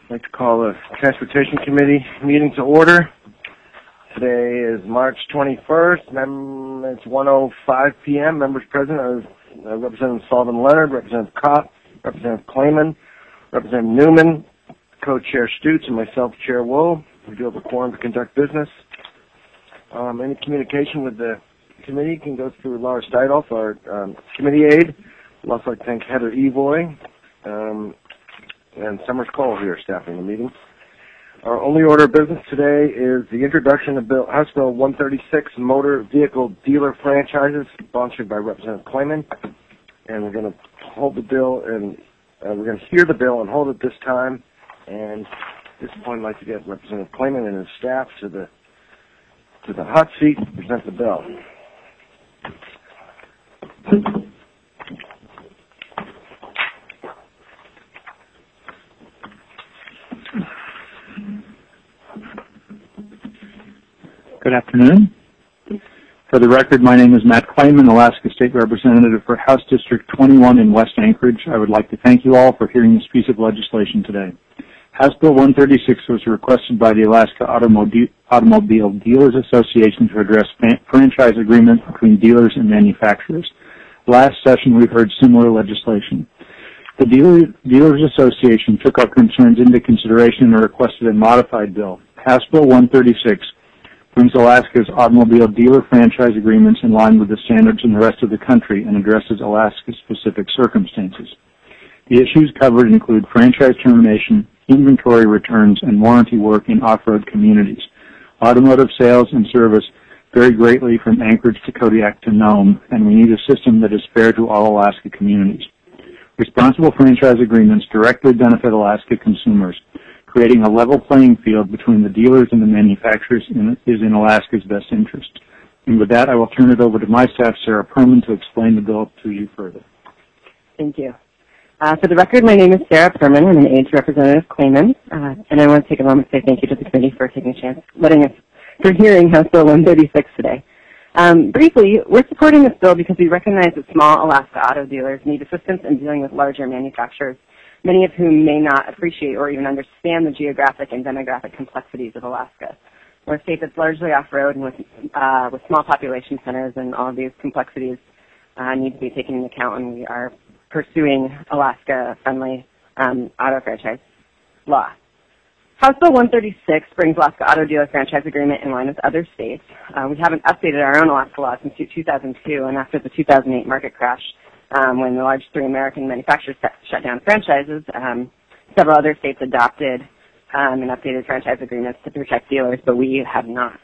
I'd like to call the Transportation Committee meeting to order. Today is March 21st. It's 1:05 p.m. Members present are Representative Sullivan Leonard, Representative Kopp, Representative Clayman, Representative Newman, Co-Chair Stutes, and myself, Chair Woe. We do have a quorum to conduct business. Any communication with the committee can go through Laura Steidolf, our committee aide. I'd also like to thank Heather Evoy and Summers Cole here staffing the meeting. Our only order of business today is the introduction of House Bill 136, Motor Vehicle Dealer Franchises, sponsored by Representative Clayman. And we're going to hold the bill, and we're going to hear the bill and hold it this time. And at this point, I'd like to get Representative Clayman and his staff to the hot seat to present the bill. Good afternoon. For the record, my name is Matt Clayman, Alaska State Representative for House District 21 in West Anchorage. I would like to thank you all for hearing this piece of legislation today. House Bill 136 was requested by the Alaska Automobile Dealers Association to address franchise agreements between dealers and manufacturers. Last session, we heard similar legislation. The Dealers Association took our concerns into consideration and requested a modified bill. House Bill 136 brings Alaska's automobile dealer franchise agreements in line with the standards in the rest of the country and addresses Alaska's specific circumstances. The issues covered include franchise termination, inventory returns, and warranty work in off-road communities. Automotive sales and service vary greatly from Anchorage to Kodiak to Nome, and we need a system that is fair to all Alaska communities. Responsible franchise agreements directly benefit Alaska consumers. Creating a level playing field between the dealers and the manufacturers is in Alaska's best interest. And with that, I will turn it over to my staff, Sarah Perman, to explain the bill to you further. Thank you. For the record, my name is Sarah Perman. I'm an aide to Representative Clayman, and I want to take a moment to say thank you to the committee for taking a chance, for hearing House Bill 136 today. Briefly, we're supporting this bill because we recognize that small Alaska auto dealers need assistance in dealing with larger manufacturers, many of whom may not appreciate or even understand the geographic and demographic complexities of Alaska. We're a state that's largely off-road and with small population centers, and all of these complexities need to be taken into account, and we are pursuing Alaska-friendly auto franchise law. House Bill 136 brings Alaska Auto Dealer Franchise Agreement in line with other states. We haven't updated our own Alaska law since 2002, and after the 2008 market crash, when the large three American manufacturers shut down franchises, several other states adopted and updated franchise agreements to protect dealers, but we have not.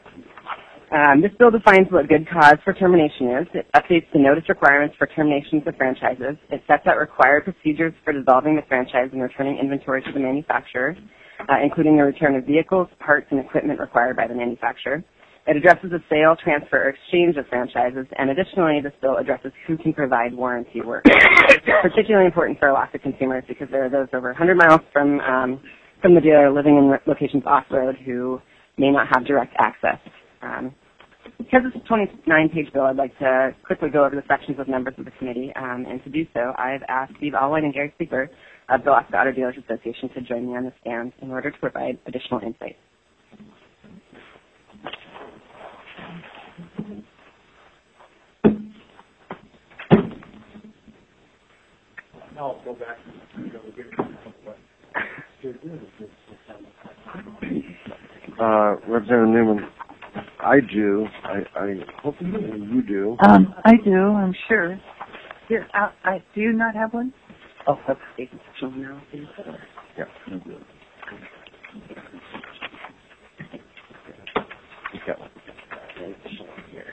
This bill defines what good cause for termination is. It updates the notice requirements for terminations of franchises. It sets out required procedures for dissolving the franchise and returning inventory to the manufacturer, including the return of vehicles, parts, and equipment required by the manufacturer. It addresses the sale, transfer, or exchange of franchises, and additionally, this bill addresses who can provide warranty work. It's particularly important for Alaska consumers because there are those over 100 miles from the dealer living in locations off-road who may not have direct access. Because it's a 29-page bill, I'd like to quickly go over the sections with members of the committee, and to do so, I've asked Steve Allwine and Gary Sleeper of the Alaska Auto Dealers Association to join me on the stand in order to provide additional insight. Now I'll go back. Representative Newman, I do. I hope you do. I do, I'm sure. Here, do you not have one? Oh, that's exceptional now. Yeah. You've got one. Here.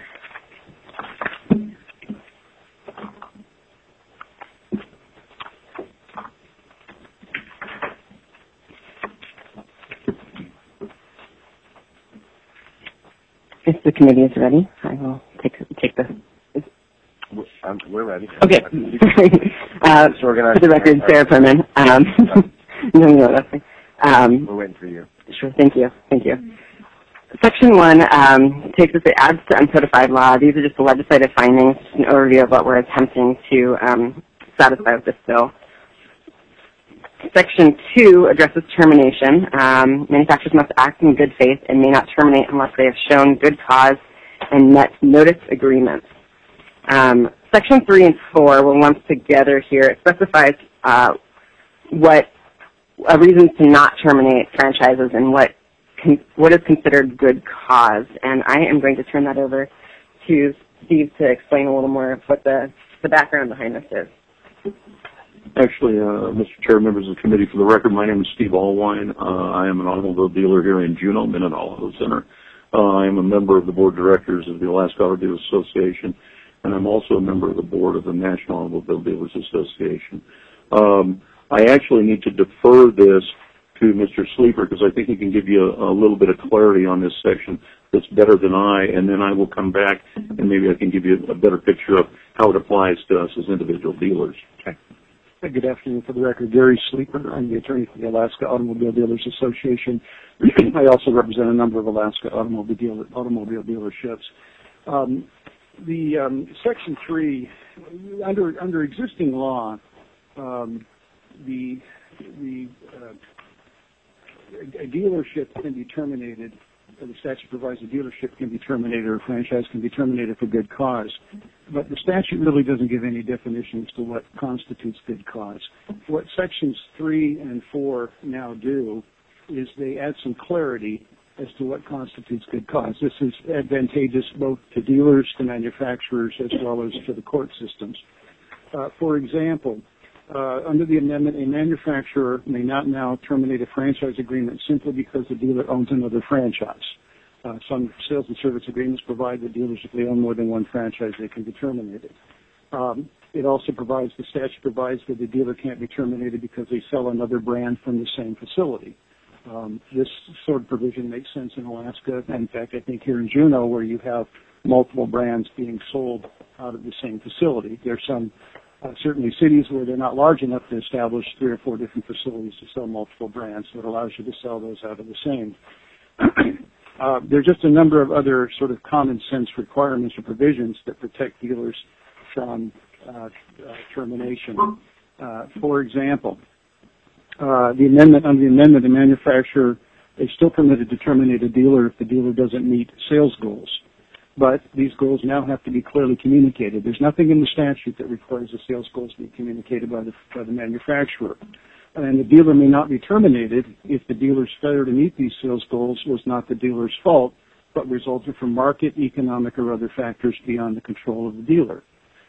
If the committee is ready, I will take this. We're ready. Okay. For the record, Sarah Perman. No, that's fine. We're waiting for you. Sure, thank you. Section 1 takes us to adds to uncodified law. These are just the legislative findings, just an overview of what we're attempting to satisfy with this bill. Section 2 addresses termination. Manufacturers must act in good faith and may not terminate unless they have shown good cause and met notice agreements. Section 3 and 4 were lumped together here. It specifies what reasons to not terminate franchises and what is considered good cause. And I am going to turn that over to Steve to explain a little more of what the background behind this is. Actually, Mr. Chair, members of the committee, for the record, my name is Steve Allwine. I am an automobile dealer here in Juneau, Minot Auto Center. I am a member of the board of directors of the Alaska Auto Dealers Association, and I'm also a member of the board of the National Automobile Dealers Association. I actually need to defer this to Mr. Sleeper because I think he can give you a little bit of clarity on this section that's better than I, and then I will come back and maybe I can give you a better picture of how it applies to us as individual dealers. Okay. Good afternoon. For the record, Gary Sleeper. I'm the attorney for the Alaska Automobile Dealers Association. I also represent a number of Alaska automobile dealerships. Section 3, under existing law, a dealership can be terminated, or the statute provides a dealership can be terminated or a franchise can be terminated for good cause. But the statute really doesn't give any definition as to what constitutes good cause. What sections 3 and 4 now do is they add some clarity as to what constitutes good cause. This is advantageous both to dealers, to manufacturers, as well as to the court systems. For example, under the amendment, a manufacturer may not now terminate a franchise agreement simply because the dealer owns another franchise. Some sales and service agreements provide that dealers, if they own more than one franchise, they can be terminated. It also provides, the statute provides that the dealer can't be terminated because they sell another brand from the same facility. This sort of provision makes sense in Alaska. In fact, I think here in Juneau, where you have multiple brands being sold out of the same facility. There's some certainly cities where they're not large enough to establish 3 or 4 different facilities to sell multiple brands, so it allows you to sell those out of the same. There are just a number of other sort of common sense requirements or provisions that protect dealers from termination. For example, under the amendment, the manufacturer is still permitted to terminate a dealer if the dealer doesn't meet sales goals. But these goals now have to be clearly communicated. There's nothing in the statute that requires the sales goals to be communicated by the manufacturer. And the dealer may not be terminated if the dealer's failure to meet these sales goals was not the dealer's fault, but resulted from market, economic, or other factors beyond the control of the dealer.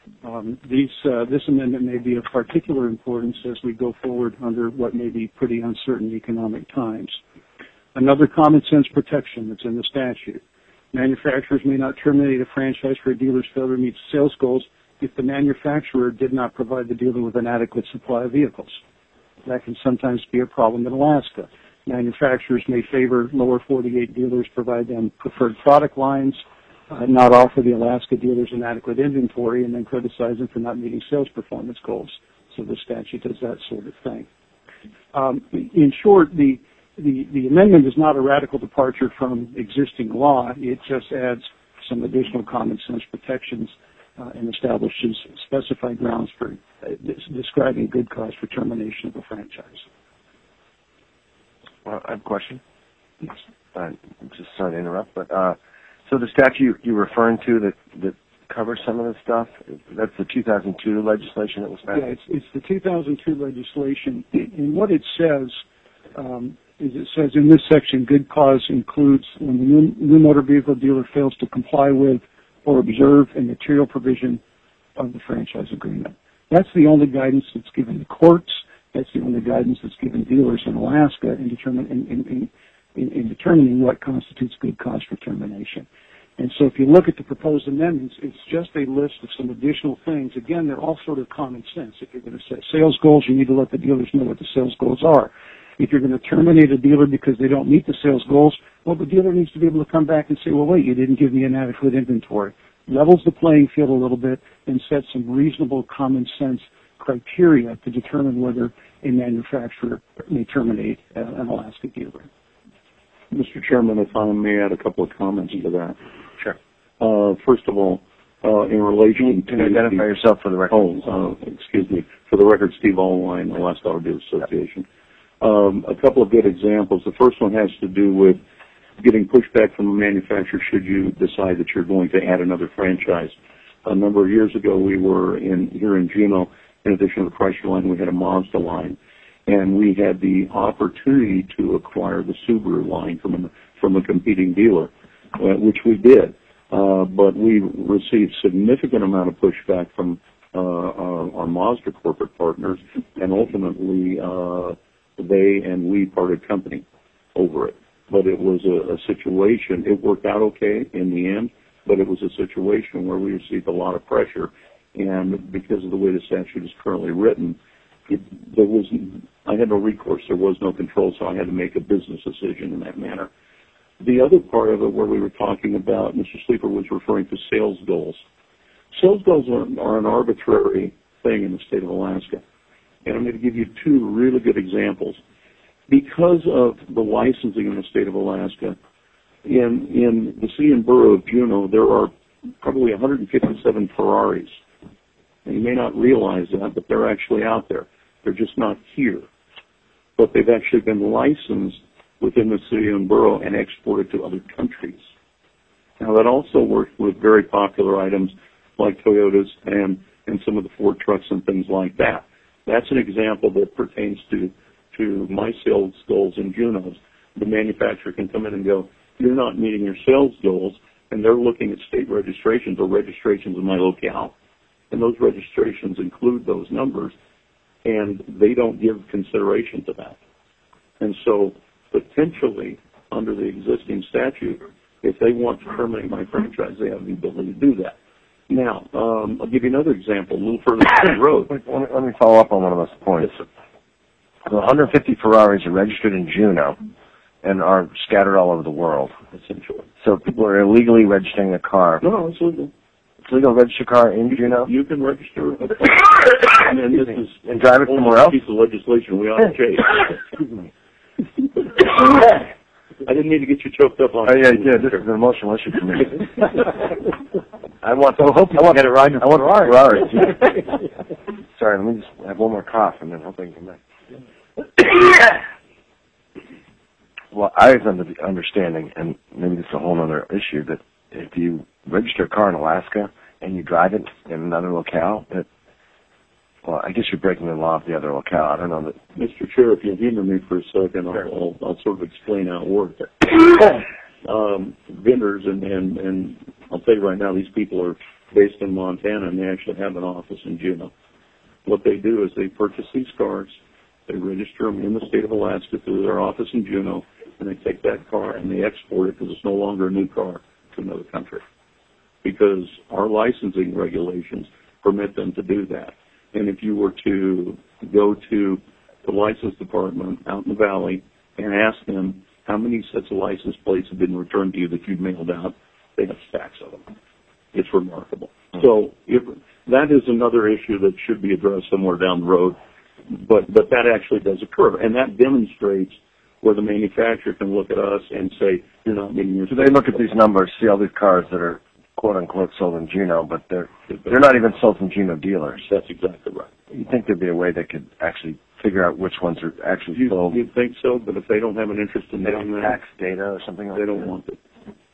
This amendment may be of particular importance as we go forward under what may be pretty uncertain economic times. Another common sense protection that's in the statute. Manufacturers may not terminate a franchise for a dealer's failure to meet sales goals if the manufacturer did not provide the dealer with an adequate supply of vehicles. That can sometimes be a problem in Alaska. Manufacturers may favor lower 48 dealers, provide them preferred product lines, not offer the Alaska dealers an adequate inventory, and then criticize them for not meeting sales performance goals. So the statute does that sort of thing. In short, the amendment is not a radical departure from existing law. It just adds some additional common sense protections and establishes specified grounds for describing good cause for termination of a franchise. I have a question. Yes. I'm just sorry to interrupt, but so the statute you're referring to that covers some of this stuff, that's the 2002 legislation that was passed? Yeah, it's the 2002 legislation. And what it says is it says in this section, good cause includes when the new motor vehicle dealer fails to comply with or observe a material provision of the franchise agreement. That's the only guidance that's given to courts. That's the only guidance that's given dealers in Alaska in determining what constitutes good cause for termination. And so if you look at the proposed amendments, it's just a list of some additional things. Again, they're all sort of common sense. If you're going to set sales goals, you need to let the dealers know what the sales goals are. If you're going to terminate a dealer because they don't meet the sales goals, well, the dealer needs to be able to come back and say, well, wait, you didn't give me an adequate inventory. Levels the playing field a little bit and set some reasonable common sense criteria to determine whether a manufacturer may terminate an Alaska dealer. Mr. Chairman, if I may add a couple of comments to that. Sure. First of all, in relation Can you identify yourself for the record? Excuse me. For the record, Steve Allwine, Alaska Auto Dealers Association. A couple of good examples. The first one has to do with getting pushback from a manufacturer should you decide that you're going to add another franchise. A number of years ago, we were here in Juneau. In addition to the Chrysler line, we had a Mazda line, and we had the opportunity to acquire the Subaru line from a competing dealer, which we did. But we received significant amount of pushback from our Mazda corporate partners, and ultimately they and we parted company over it. But it was a situation. It worked out okay in the end, but it was a situation where we received a lot of pressure, and because of the way the statute is currently written, I had no recourse. There was no control, so I had to make a business decision in that manner. The other part of it where we were talking about, Mr. Sleeper was referring to sales goals. Sales goals are an arbitrary thing in the state of Alaska. And I'm going to give you two really good examples. Because of the licensing in the state of Alaska, in the city and borough of Juneau, there are probably 157 Ferraris. And you may not realize that, but they're actually out there. They're just not here. But they've actually been licensed within the city and borough and exported to other countries. Now, that also works with very popular items like Toyotas and some of the Ford trucks and things like that. That's an example that pertains to my sales goals in Juneau. The manufacturer can come in and go, you're not meeting your sales goals, and they're looking at state registrations or registrations in my locale. And those registrations include those numbers, and they don't give consideration to that. And so, potentially, under the existing statute, if they want to terminate my franchise, they have the ability to do that. Now, I'll give you another example, a little further down the road. Let me follow up on one of those points. Yes, The 150 Ferraris are registered in Juneau and are scattered all over the world. essentially. So people are illegally registering a car. No, it's legal. It's legal to register a car in Juneau? You can register a car. And this is and drive it somewhere else? a piece of legislation we ought to chase. Excuse me. I didn't mean to get you choked up on Oh, yeah, this is an emotional issue for me. I want to get it right. I want Ferraris. Sorry, let me just have one more cough and then hope I can come back. Well, I was under the understanding, and maybe this is a whole other issue, that if you register a car in Alaska and you drive it in another locale, well, I guess you're breaking the law of the other locale. I don't know that. Mr. Chair, if you'll humor me for a second, I'll sort of explain how it works. Vendors, and I'll tell you right now, these people are based in Montana, and they actually have an office in Juneau. What they do is they purchase these cars, they register them in the state of Alaska through their office in Juneau, and they take that car and they export it because it's no longer a new car to another country. Because our licensing regulations permit them to do that. And if you were to go to the license department out in the valley and ask them how many sets of license plates have been returned to you that you've mailed out, they have stacks of them. It's remarkable. So that is another issue that should be addressed somewhere down the road, but that actually does occur, and that demonstrates where the manufacturer can look at us and say, you're not meeting your. So they look at these numbers, see all these cars that are quote unquote sold in Juneau, but they're not even sold from Juneau dealers. That's exactly right. You think there'd be a way they could actually figure out which ones are actually sold? You'd think so, but if they don't have an interest in doing that, tax data or something like that, they don't want it.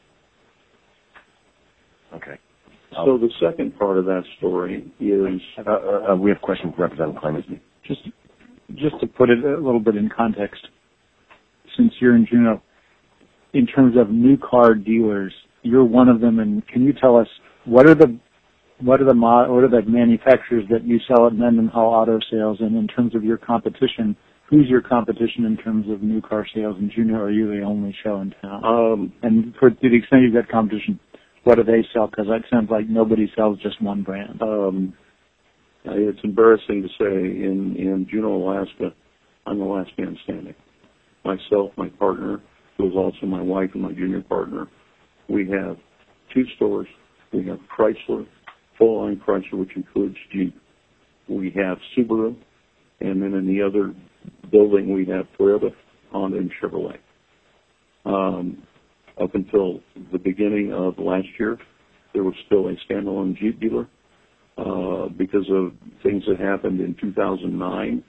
Okay. So the second part of that story is... we have questions from Representative Clayman. Just to put it a little bit in context, since you're in Juneau, in terms of new car dealers, you're one of them, and can you tell us what are the manufacturers that you sell at Mendenhall Auto Sales, and in terms of your competition, who's your competition in terms of new car sales in Juneau? Are you the only show in town? And to the extent you've got competition, what do they sell? Because that sounds like nobody sells just one brand. It's embarrassing to say in Juneau, Alaska, I'm the last man standing. Myself, my partner, who is also my wife and my junior partner, we have 2 stores. We have Chrysler, full-line Chrysler, which includes Jeep. We have Subaru, and then in the other building we have Toyota, Honda, and Chevrolet. Up until the beginning of last year, there was still a standalone Jeep dealer. Because of things that happened in 2009,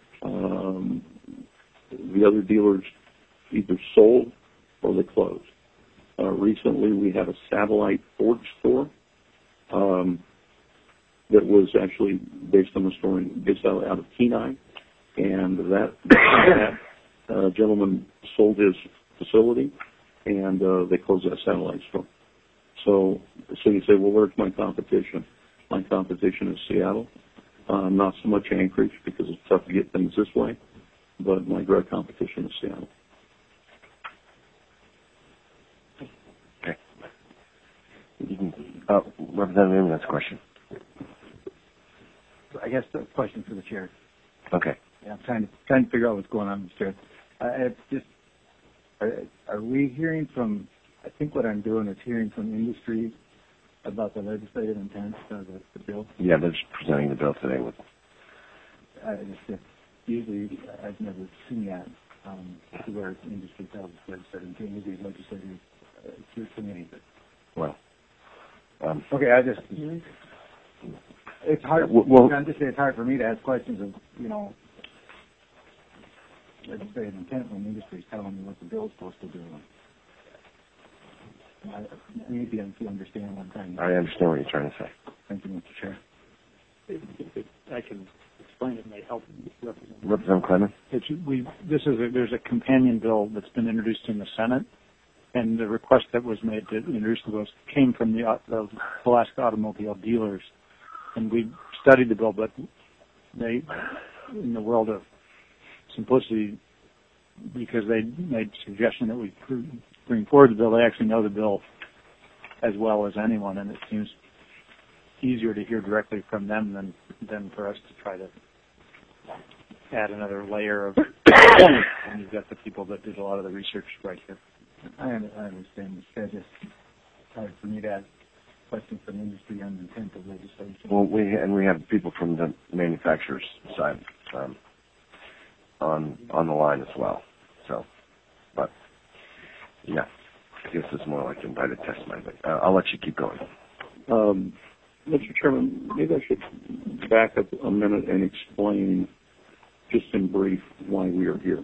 the other dealers either sold or they closed. Recently, we had a satellite Ford store that was actually based on the store based out of Kenai, and that gentleman sold his facility, and they closed that satellite store. So you say, well, where's my competition? My competition is Seattle, not so much Anchorage because it's tough to get things this way, but my direct competition is Seattle. Okay. Representative, that's a question. I guess the question for the chair. Okay. Yeah, I'm trying to figure out what's going on, Mr. Chair. Are we hearing from? I think what I'm doing is hearing from industry about the legislative intent of the bill. Yeah, they're just presenting the bill today. Usually, I've never seen that where industry tells us legislative intent. Usually, legislative committee. Well. Okay, it's hard. I'm just saying it's hard for me to ask questions of, legislative intent when the industry is telling me what the bill is supposed to do. Maybe if you understand what I'm trying to say. I understand what you're trying to say. Thank you, Mr. Chair. I can explain it. May help Representative Clement? There's a companion bill that's been introduced in the Senate, and the request that was made to introduce the bill came from the Alaska automobile dealers. And we studied the bill, but they, in the world of simplicity, because they made a suggestion that we bring forward the bill, they actually know the bill as well as anyone, and it seems easier to hear directly from them than for us to try to add another layer of and you've got the people that did a lot of the research right here. I understand. It's just hard for me to ask questions from industry on the intent of legislation. Well, we have people from the manufacturer's side on the line as well. So, but yeah, I guess it's more like invited testimony. But I'll let you keep going. Mr. Chairman, maybe I should back up a minute and explain, just in brief, why we are here.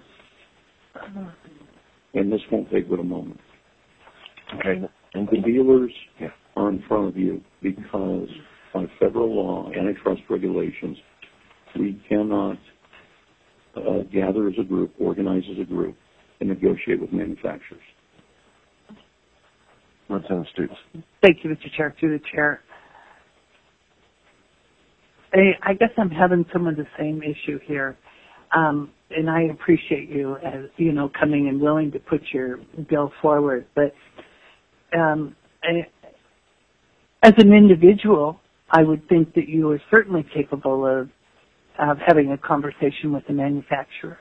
And this won't take but a moment. Okay. And the dealers are in front of you because by federal law, antitrust regulations, we cannot gather as a group, organize as a group, and negotiate with manufacturers. Representative Stutes. Thank you, Mr. Chair. Through the chair. I guess I'm having some of the same issue here. And I appreciate you as, coming and willing to put your bill forward. But as an individual, I would think that you are certainly capable of having a conversation with the manufacturer.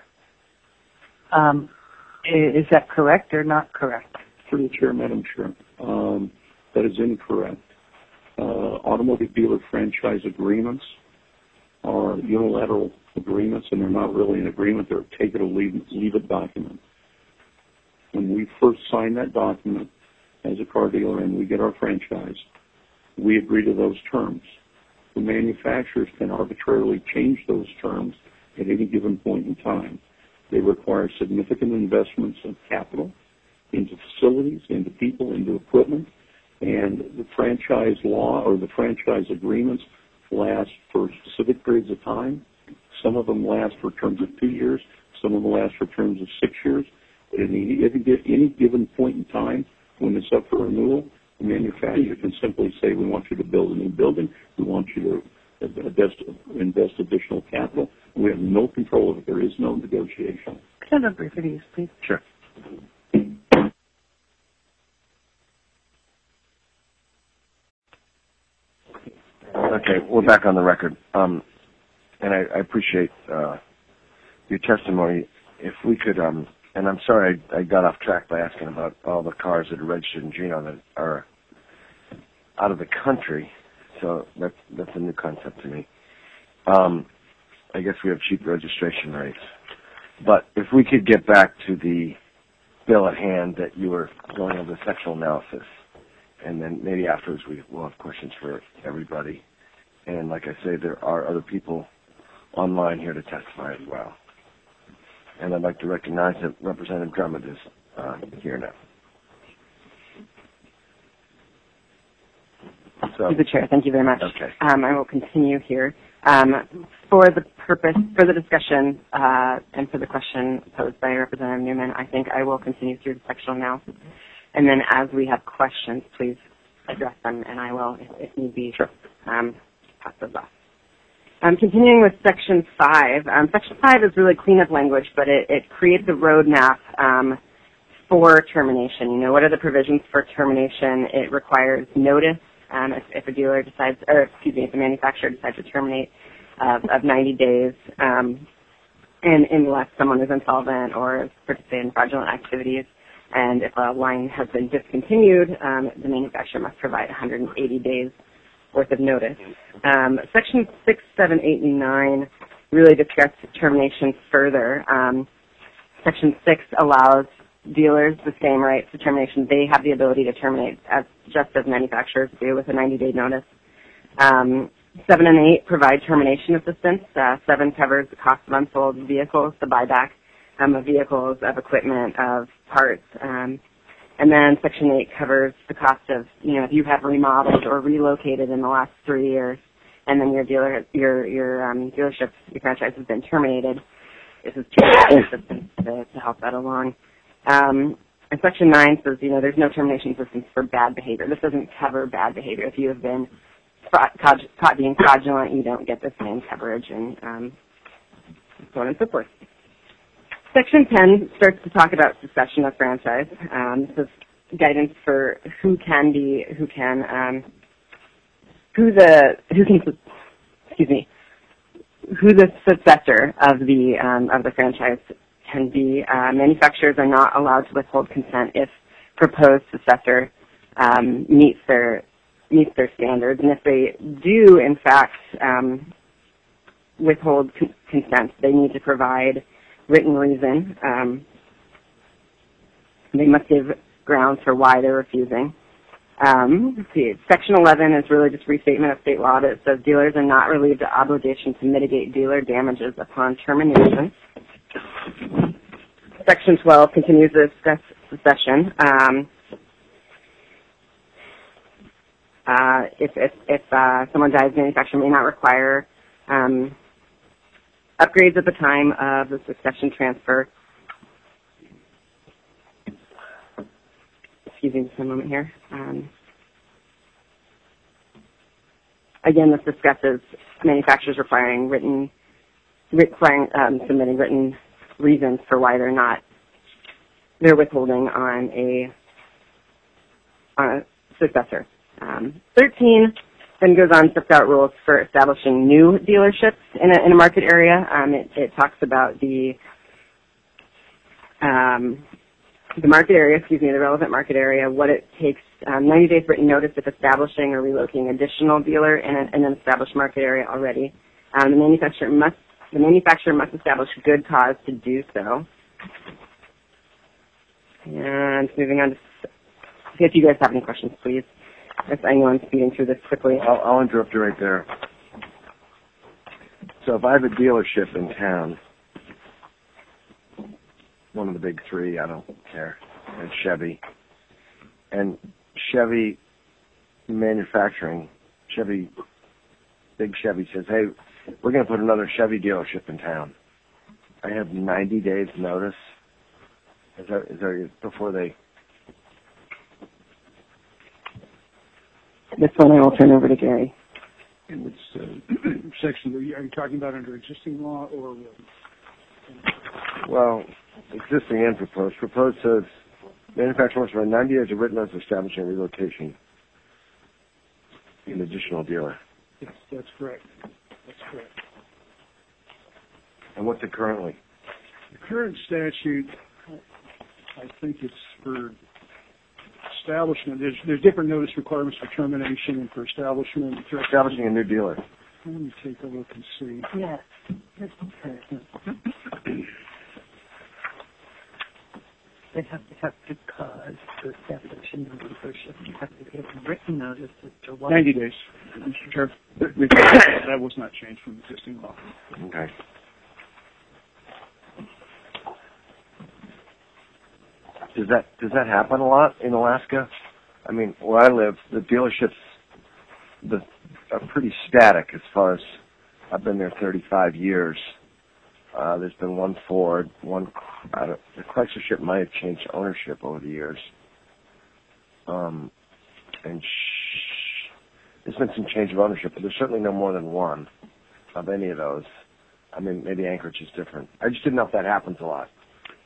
Is that correct or not correct? Through the chair, Madam Chair, that is incorrect. Automotive dealer franchise agreements are unilateral agreements, and they're not really an agreement. They're a take it or leave it document. When we first sign that document as a car dealer and we get our franchise, we agree to those terms. The manufacturers can arbitrarily change those terms at any given point in time. They require significant investments of capital into facilities, into people, into equipment, and the franchise law or the franchise agreements last for specific periods of time. Some of them last for terms of 2 years. Some of them last for terms of 6 years. At any given point in time when it's up for renewal, the manufacturer can simply say, we want you to build a new building. We want you to invest additional capital. We have no control of it. There is no negotiation. Can I have a brief of these, please? Sure. Okay, we're back on the record. And I appreciate your testimony. If we could, and I'm sorry I got off track by asking about all the cars that are registered in Juneau that are out of the country. So that's a new concept to me. I guess we have cheap registration rates. But if we could get back to the bill at hand that you were going over the sectional analysis and then maybe afterwards we'll have questions for everybody. And like I say, there are other people online here to testify as well. And I'd like to recognize that Representative Drummond is here now. So, Through the chair, thank you very much. Okay. I will continue here. For the discussion, and for the question posed by Representative Newman, I think I will continue through the sectional analysis. And then as we have questions, please address them, and I will, if need be, pass those off. Continuing with Section 5. Section 5 is really cleanup language, but it creates a roadmap for termination. You know, what are the provisions for termination? It requires notice if a dealer decides, or excuse me, if a manufacturer decides to terminate of 90 days, and unless someone is insolvent or participating in fraudulent activities. And if a line has been discontinued, the manufacturer must provide 180 days worth of notice. Section 6, 7, 8, and 9 really discuss termination further. Section 6 allows dealers the same rights to termination. They have the ability to terminate just as manufacturers do with a 90-day notice. 7 and 8 provide termination assistance. 7 covers the cost of unsold vehicles, the buyback of vehicles, of equipment, of parts. And then Section 8 covers the cost of, you know, if you have remodeled or relocated in the last 3 years, and then your dealership, your franchise has been terminated. This is assistance to help that along. And Section 9 says, you know, there's no termination assistance for bad behavior. This doesn't cover bad behavior. If you have been caught being fraudulent, you don't get the same coverage, and so on and so forth. Section 10 starts to talk about succession of franchise. This is guidance for who the successor of the franchise can be. Manufacturers are not allowed to withhold consent if proposed successor meets their standards, and if they do in fact withhold consent, they need to provide written reason. They must give grounds for why they're refusing. Let's see. Section 11 is really just restatement of state law that says dealers are not relieved of obligation to mitigate dealer damages upon termination. Section 12 continues to discuss succession. If someone dies, the manufacturer may not require upgrades at the time of the succession transfer. Excuse me just a moment here. Again, this discusses manufacturers submitting written reasons for why they're withholding on a successor. 13 then goes on to set out rules for establishing new dealerships in a market area. It talks about the market area, the relevant market area, what it takes, 90 days written notice if establishing or relocating additional dealer in an established market area already. The manufacturer must establish good cause to do so. And moving on to, if you guys have any questions, please. I know I'm speeding through this quickly. I'll interrupt you right there. So if I have a dealership in town, one of the big three, I don't care, and Chevy manufacturing, big Chevy says, hey, we're going to put another Chevy dealership in town. I have 90 days notice. Is there before they... This one I will turn over to Gary. In which section are you talking about, under existing law or? Well, existing and proposed. Proposed says manufacturer must provide 90 days of written notice establishing relocation in additional dealer. Yes, that's correct. That's correct. And what's it currently? The current statute, I think it's for establishment. There's different notice requirements for termination and for establishment. For establishing a new dealer. Let me take a look and see. Yes. Okay. They have to have good cause to establish a new dealership. You have to give a written notice as to why. 90 days, Mr. Chair. That was not changed from existing law. Okay. Does that happen a lot in Alaska? I mean, where I live, the dealerships are pretty static as far as I've been there 35 years. There's been one Ford, the Chrysler ship might have changed ownership over the years. And there's been some change of ownership, but there's certainly no more than one of any of those. I mean, maybe Anchorage is different. I just didn't know if that happens a lot.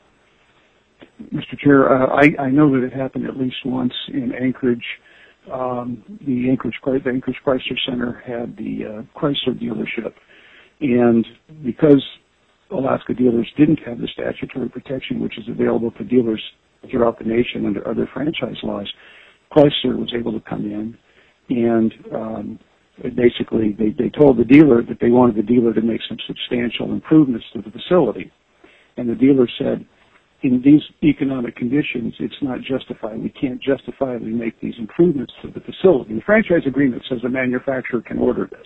Mr. Chair, I know that it happened at least once in Anchorage. The Anchorage Chrysler Center had the Chrysler dealership, and because Alaska dealers didn't have the statutory protection which is available to dealers throughout the nation under other franchise laws, Chrysler was able to come in and basically they told the dealer that they wanted the dealer to make some substantial improvements to the facility. And the dealer said, in these economic conditions, it's not justified. We can't justifiably make these improvements to the facility. The franchise agreement says the manufacturer can order this.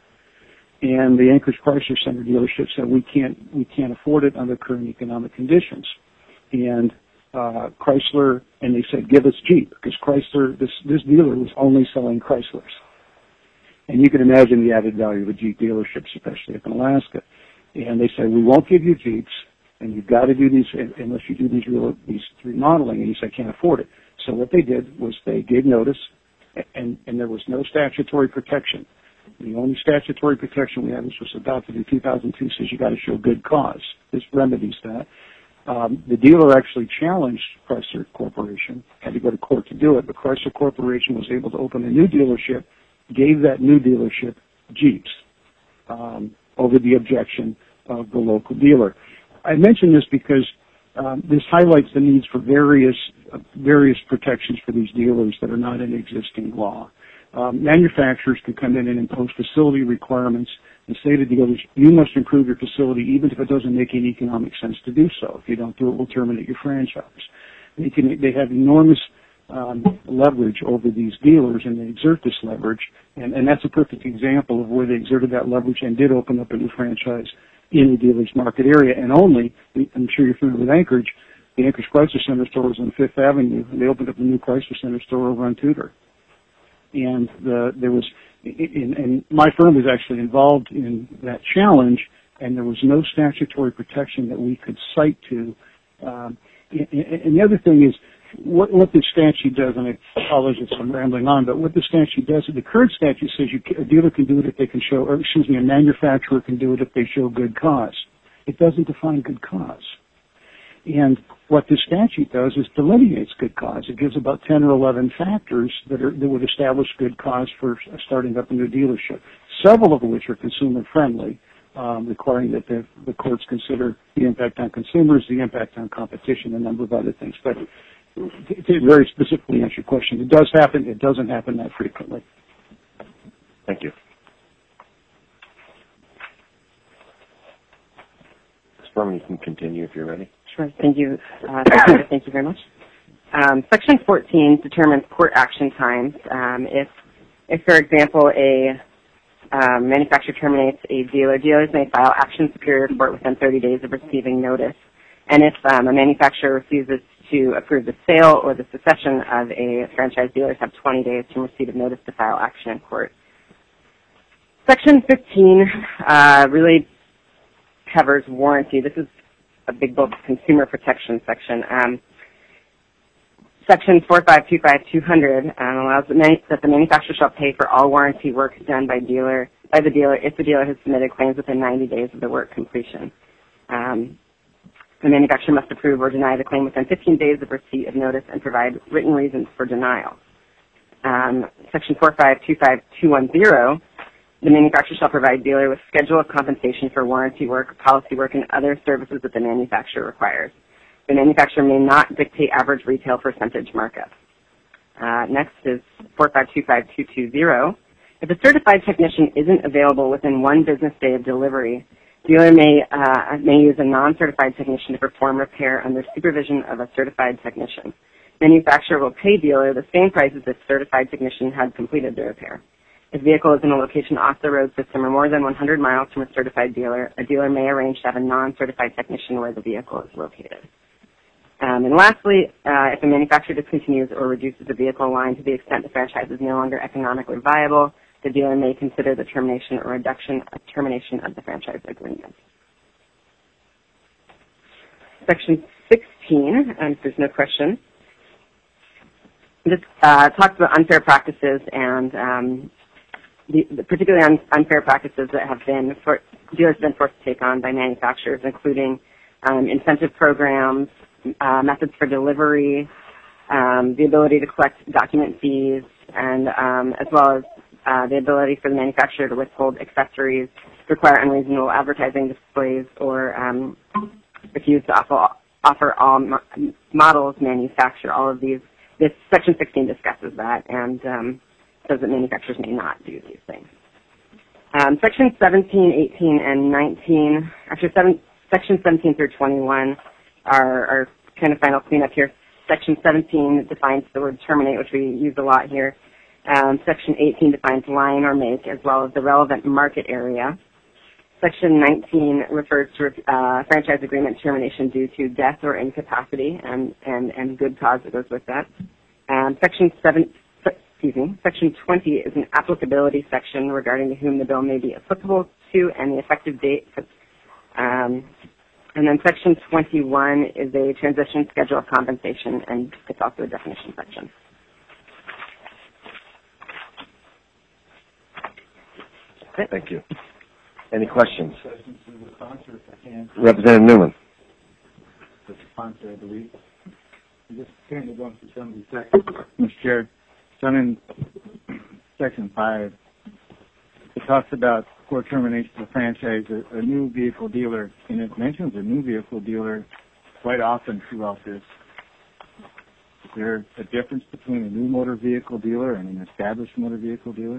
And the Anchorage Chrysler Center dealership said we can't afford it under current economic conditions. And Chrysler, and they said, give us Jeep, because Chrysler, this dealer was only selling Chryslers. And you can imagine the added value of a Jeep dealership, especially up in Alaska. And they said, we won't give you Jeeps, and you've got to do these unless you do these remodeling. And he said, I can't afford it. So what they did was they gave notice, and there was no statutory protection. The only statutory protection we had, which was adopted in 2002, says you got to show good cause. This remedies that. The dealer actually challenged Chrysler Corporation, had to go to court to do it, but Chrysler Corporation was able to open a new dealership, gave that new dealership Jeeps over the objection of the local dealer. I mention this because this highlights the needs for various protections for these dealers that are not in existing law. Manufacturers can come in and impose facility requirements and say to dealers, you must improve your facility even if it doesn't make any economic sense to do so. If you don't do it, we'll terminate your franchise. They have enormous leverage over these dealers, and they exert this leverage, and that's a perfect example of where they exerted that leverage and did open up a new franchise in the dealer's market area. And only, I'm sure you're familiar with Anchorage, the Anchorage Chrysler Center store was on Fifth Avenue, and they opened up a new Chrysler Center store over on Tudor. And and my firm was actually involved in that challenge, and there was no statutory protection that we could cite to. And the other thing is, what the statute does, and I apologize if I'm rambling on, but what the statute does, the current statute says a dealer can do it if they can show, or excuse me, a manufacturer can do it if they show good cause. It doesn't define good cause. And what the statute does is delineates good cause. It gives about 10 or 11 factors that would establish good cause for starting up a new dealership, several of which are consumer friendly, requiring that the courts consider the impact on consumers, the impact on competition, a number of other things. But to very specifically answer your question, it does happen. It doesn't happen that frequently. Thank you. Ms. Berman, you can continue if you're ready. Sure. Thank you. Thank you very much. Section 14 determines court action times. If, for example, a manufacturer terminates a dealer, dealers may file action in Superior Court within 30 days of receiving notice. And if a manufacturer refuses to approve the sale or the secession of a franchise, dealers have 20 days from receipt of notice to file action in court. Section 15 really covers warranty. This is a big book consumer protection section. Section 4525200 allows that the manufacturer shall pay for all warranty work done by the dealer if the dealer has submitted claims within 90 days of the work completion. The manufacturer must approve or deny the claim within 15 days of receipt of notice and provide written reasons for denial. Section 4525210, the manufacturer shall provide dealer with schedule of compensation for warranty work, policy work, and other services that the manufacturer requires. The manufacturer may not dictate average retail percentage markup. Next is 4525220. If a certified technician isn't available within one business day of delivery, Dealer may use a non-certified technician to perform repair under supervision of a certified technician. Manufacturer will pay dealer the same price as if certified technician had completed the repair. If vehicle is in a location off the road system or more than 100 miles from a certified dealer, a dealer may arrange to have a non-certified technician where the vehicle is located. And lastly, if a manufacturer discontinues or reduces the vehicle line to the extent the franchise is no longer economically viable, the dealer may consider the termination or termination of the franchise agreement. Section 16, and if there's no question, this talks about unfair practices and particularly unfair practices that dealers have been forced to take on by manufacturers, including incentive programs, methods for delivery, the ability to collect document fees, and as well as the ability for the manufacturer to withhold accessories, require unreasonable advertising displays, or refuse to offer all models manufactured. All of these, this Section 16 discusses that and says that manufacturers may not do these things. Section 17, 18, and 19, actually Section 17 through 21 are kind of final cleanup here. Section 17 defines the word terminate, which we use a lot here. Section 18 defines line or make, as well as the relevant market area. Section 19 refers to franchise agreement termination due to death or incapacity and good cause that goes with that. Section 20 is an applicability section regarding to whom the bill may be applicable to and the effective date. And then Section 21 is a transition schedule of compensation, and it's also a definition section. Thank you. Any questions? Representative Newman. The sponsor, I believe. I'm just currently going through some of these sections, Mr. Chair. So in Section 5, it talks about for termination of franchise, a new vehicle dealer, and it mentions a new vehicle dealer quite often throughout this. Is there a difference between a new motor vehicle dealer and an established motor vehicle dealer?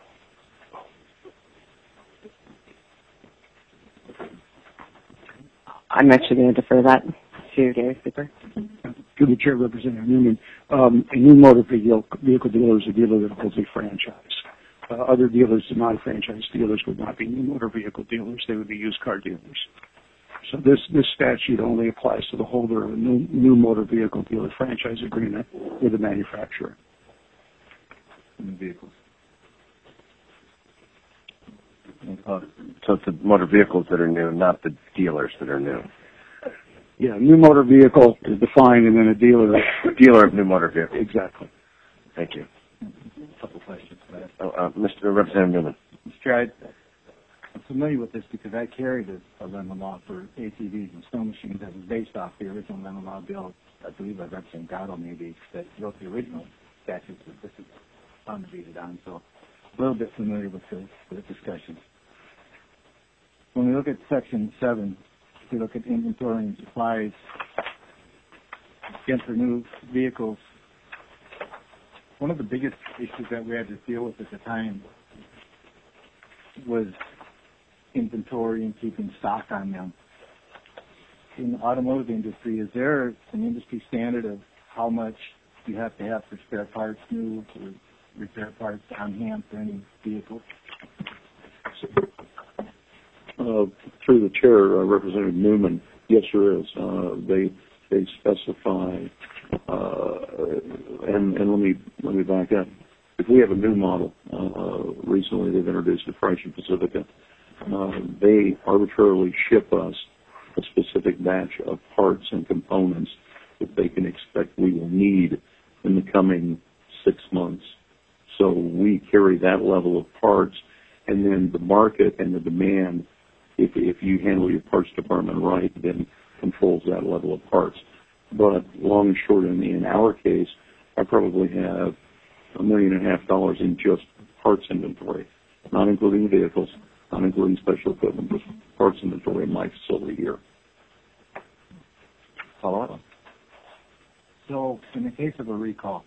I'm actually going to defer that to Gary Super. To the Chair, Representative Newman. A new motor vehicle dealer is a dealer that holds a franchise. Other dealers, non-franchise dealers, would not be new motor vehicle dealers. They would be used car dealers. So this statute only applies to the holder of a new motor vehicle dealer franchise agreement with the manufacturer. New vehicles. So it's the motor vehicles that are new, not the dealers that are new. Yeah, new motor vehicle is defined, and then a dealer of new motor vehicle. Exactly. Thank you. A couple questions for that. Mr. Representative Newman. Mr. Chair, I'm familiar with this because I carried a lemon law for ATVs and snow machines that was based off the original lemon law bill. I believe Representative Gatto maybe that wrote the original statutes that this is promulgated on, so a little bit familiar with the discussion. When we look at Section 7, we look at inventory and supplies against for new vehicles. One of the biggest issues that we had to deal with at the time was inventory and keeping stock on them. In the automotive industry, is there an industry standard of how much you have to have for spare parts, new or repair parts on hand for any vehicle? Through the chair, Representative Newman, yes, there is. They specify, and let me back up. If we have a new model, recently they've introduced the Chrysler Pacifica. They arbitrarily ship us a specific batch of parts and components that they can expect we will need in the coming 6 months. So we carry that level of parts, and then the market and the demand, if you handle your parts department right, then controls that level of parts. But long and short, in our case, I probably have $1.5 million in just parts inventory, not including vehicles, not including special equipment, just parts inventory in my facility here. Follow up. So in the case of a recall,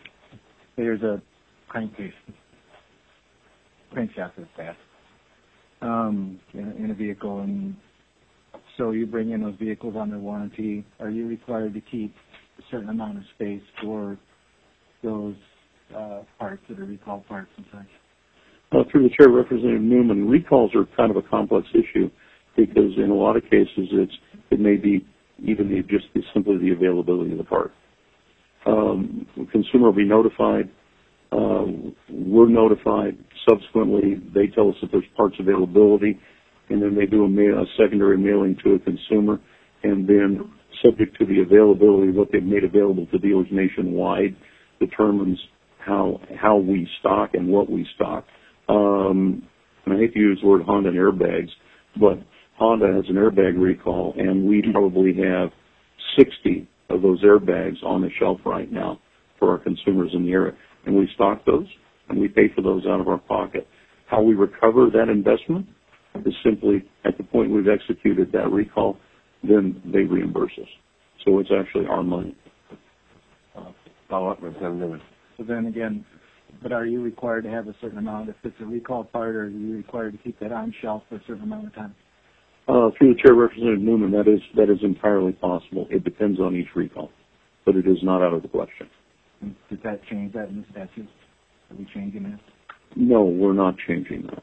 there's a crankcase, crankshaft is bad. in a vehicle, and so you bring in those vehicles under warranty. Are you required to keep a certain amount of space for those parts that are recall parts and such? Through the chair, Representative Newman, recalls are kind of a complex issue because in a lot of cases it may be even just simply the availability of the part. The consumer will be notified. We're notified. Subsequently, they tell us that there's parts availability, and then they do a secondary mailing to a consumer, and then subject to the availability, what they've made available to dealers nationwide determines how we stock and what we stock. And I hate to use the word Honda airbags, but Honda has an airbag recall, and we probably have 60 of those airbags on the shelf right now for our consumers in the area. And we stock those, and we pay for those out of our pocket. How we recover that investment is simply at the point we've executed that recall, then they reimburse us. So it's actually our money. Follow-up, Representative Newman. So then again, but are you required to have a certain amount? If it's a recall part, or are you required to keep that on shelf for a certain amount of time? Through the chair, Representative Newman, that is entirely possible. It depends on each recall, but it is not out of the question. Does that change that in the statute? Are we changing that? No, we're not changing that.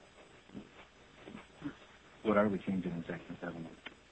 What are we changing in Section 7?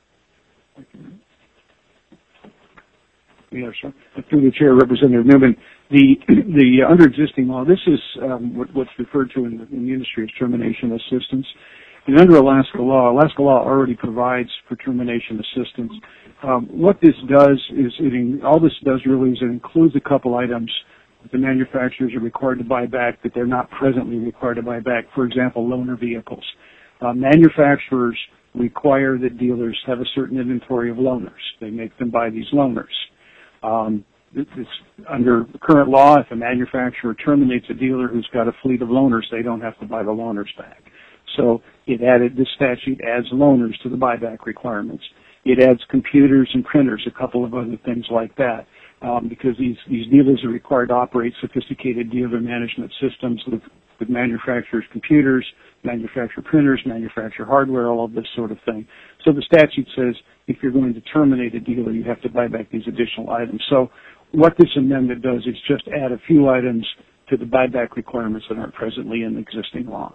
Yes, sir. Through the chair, Representative Newman, the under existing law, this is what's referred to in the industry as termination assistance. And under Alaska law already provides for termination assistance. What this does is, all this does really is it includes a couple items that the manufacturers are required to buy back that they're not presently required to buy back. For example, loaner vehicles. Manufacturers require that dealers have a certain inventory of loaners. They make them buy these loaners. It's under current law, if a manufacturer terminates a dealer who's got a fleet of loaners, they don't have to buy the loaners back. So this statute adds loaners to the buyback requirements. It adds computers and printers, a couple of other things like that, because these dealers are required to operate sophisticated dealer management systems with manufacturers' computers, manufacturer printers, manufacturer hardware, all of this sort of thing. So the statute says if you're going to terminate a dealer, you have to buy back these additional items. So what this amendment does is just add a few items to the buyback requirements that aren't presently in the existing law.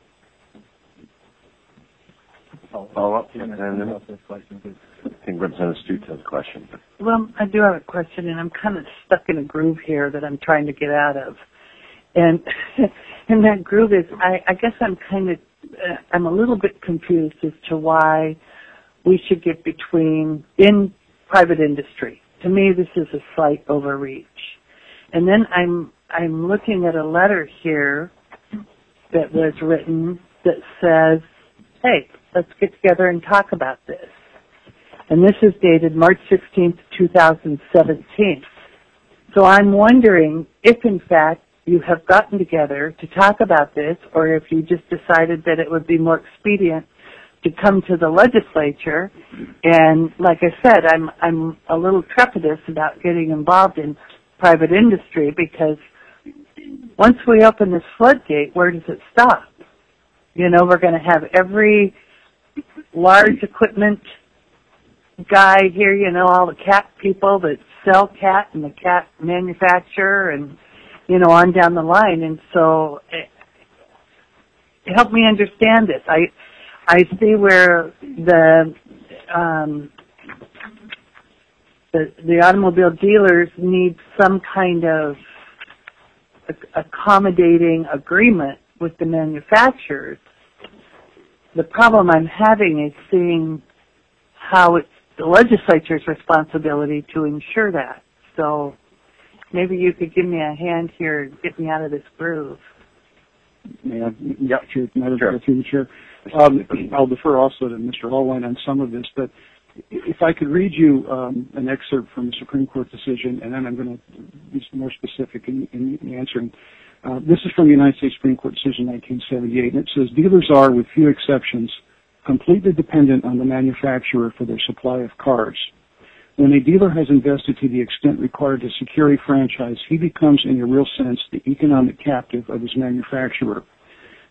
Follow-up? I think Representative Stute has a question. Well, I do have a question, and I'm kind of stuck in a groove here that I'm trying to get out of. And that groove is, I guess I'm a little bit confused as to why we should get in private industry. To me, this is a slight overreach. And then I'm looking at a letter here that was written that says, hey, let's get together and talk about this. And this is dated March 16th, 2017. So I'm wondering if, in fact, you have gotten together to talk about this, or if you just decided that it would be more expedient to come to the legislature. And like I said, I'm a little trepidatious about getting involved in private industry, because once we open this floodgate, where does it stop? You know, we're going to have every large equipment guy here, you know, all the cat people that sell cat and the cat manufacturer, and, you know, on down the line. And so help me understand this. I see where the automobile dealers need some kind of accommodating agreement with the manufacturers. The problem I'm having is seeing how it's the legislature's responsibility to ensure that. So maybe you could give me a hand here and get me out of this groove. Yeah, sure. Through the chair. I'll defer also to Mr. Allwine on some of this, but if I could read you an excerpt from the Supreme Court decision, and then I'm going to be more specific in answering. This is from the United States Supreme Court decision 1978, and it says, dealers are, with few exceptions, completely dependent on the manufacturer for their supply of cars. When a dealer has invested to the extent required to secure a franchise, he becomes, in a real sense, the economic captive of his manufacturer.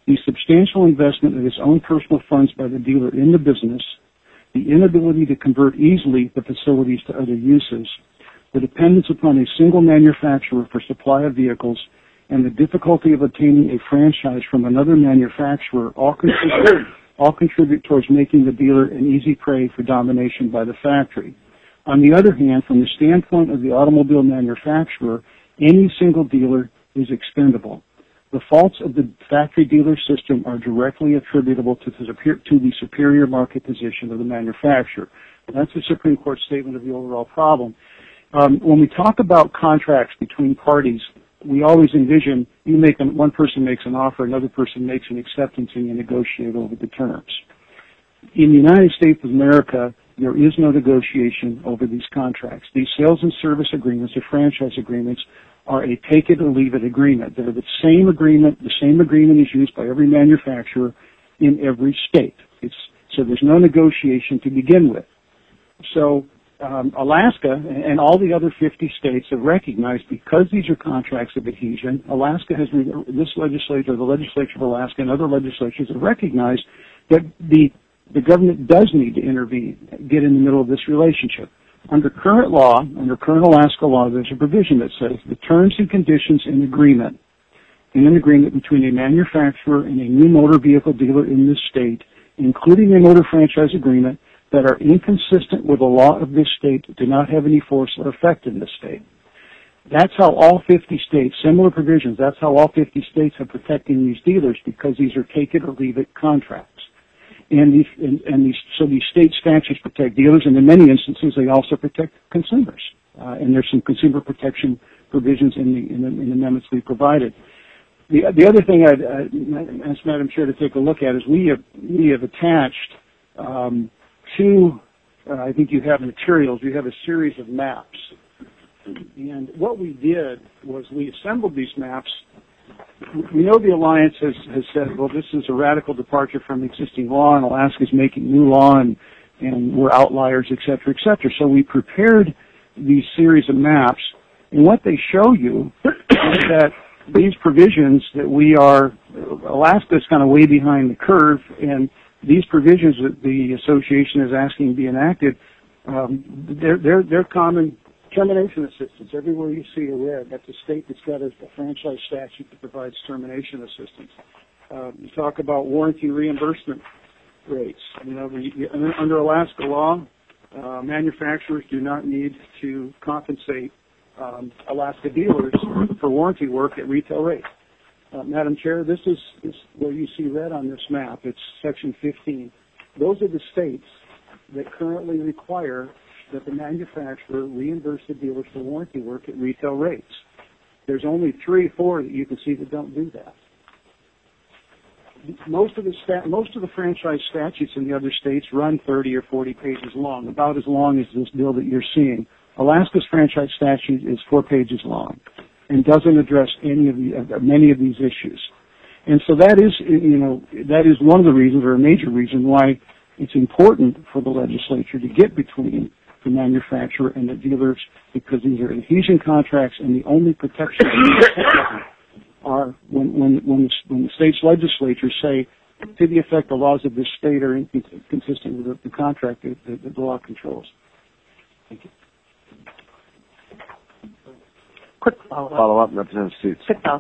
the substantial investment of his own personal funds by the dealer in the business, the inability to convert easily the facilities to other uses, the dependence upon a single manufacturer for supply of vehicles, and the difficulty of obtaining a franchise from another manufacturer all contribute towards making the dealer an easy prey for domination by the factory. On the other hand, from the standpoint of the automobile manufacturer, any single dealer is expendable. The faults of the factory dealer system are directly attributable to the superior market position of the manufacturer. That's the Supreme Court statement of the overall problem. When we talk about contracts between parties, we always envision one person makes an offer, another person makes an acceptance, and you negotiate over the terms. In the United States of America, there is no negotiation over these contracts. These sales and service agreements or franchise agreements are a take it or leave it agreement. They're the same agreement. The same agreement is used by every manufacturer in every state. So there's no negotiation to begin with. So Alaska and all the other 50 states have recognized, because these are contracts of adhesion, this legislature, the legislature of Alaska and other legislatures have recognized that the government does need to intervene, get in the middle of this relationship. Under current law, under current Alaska law, there's a provision that says the terms and conditions in an agreement between a manufacturer and a new motor vehicle dealer in this state, including a motor franchise agreement, that are inconsistent with the law of this state do not have any force or effect in this state. That's how all 50 states, similar provisions, that's how all 50 states are protecting these dealers, because these are take it or leave it contracts. So these state statutes protect dealers, and in many instances they also protect consumers. And there's some consumer protection provisions in the amendments we provided. The other thing I'd ask Madam Chair to take a look at is we have attached I think you have materials. You have a series of maps. And what we did was we assembled these maps. We know the Alliance has said, well, this is a radical departure from existing law, and Alaska's making new law, and we're outliers, et cetera, et cetera. So we prepared these series of maps, and what they show you is that these provisions that Alaska's kind of way behind the curve, and these provisions that the association is asking to be enacted, they're common termination assistance. Everywhere you see a red, that's a state that's got a franchise statute that provides termination assistance. You talk about warranty reimbursement rates. Under Alaska law, manufacturers do not need to compensate Alaska dealers for warranty work at retail rates. Madam Chair, this is where you see red on this map. It's section 15. Those are the states that currently require that the manufacturer reimburse the dealers for warranty work at retail rates. There's only 3 or 4 that you can see that don't do that. Most of the franchise statutes in the other states run 30 or 40 pages long, about as long as this bill that you're seeing. Alaska's franchise statute is 4 pages long and doesn't address many of these issues. And so that is one of the reasons, or a major reason, why it's important for the legislature to get between the manufacturer and the dealers, because these are adhesion contracts, and the only protection are when the state's legislatures say, to the effect the laws of this state are inconsistent with the contract that the law controls. Thank you. Quick follow-up, Representative Suits. Quick follow-up.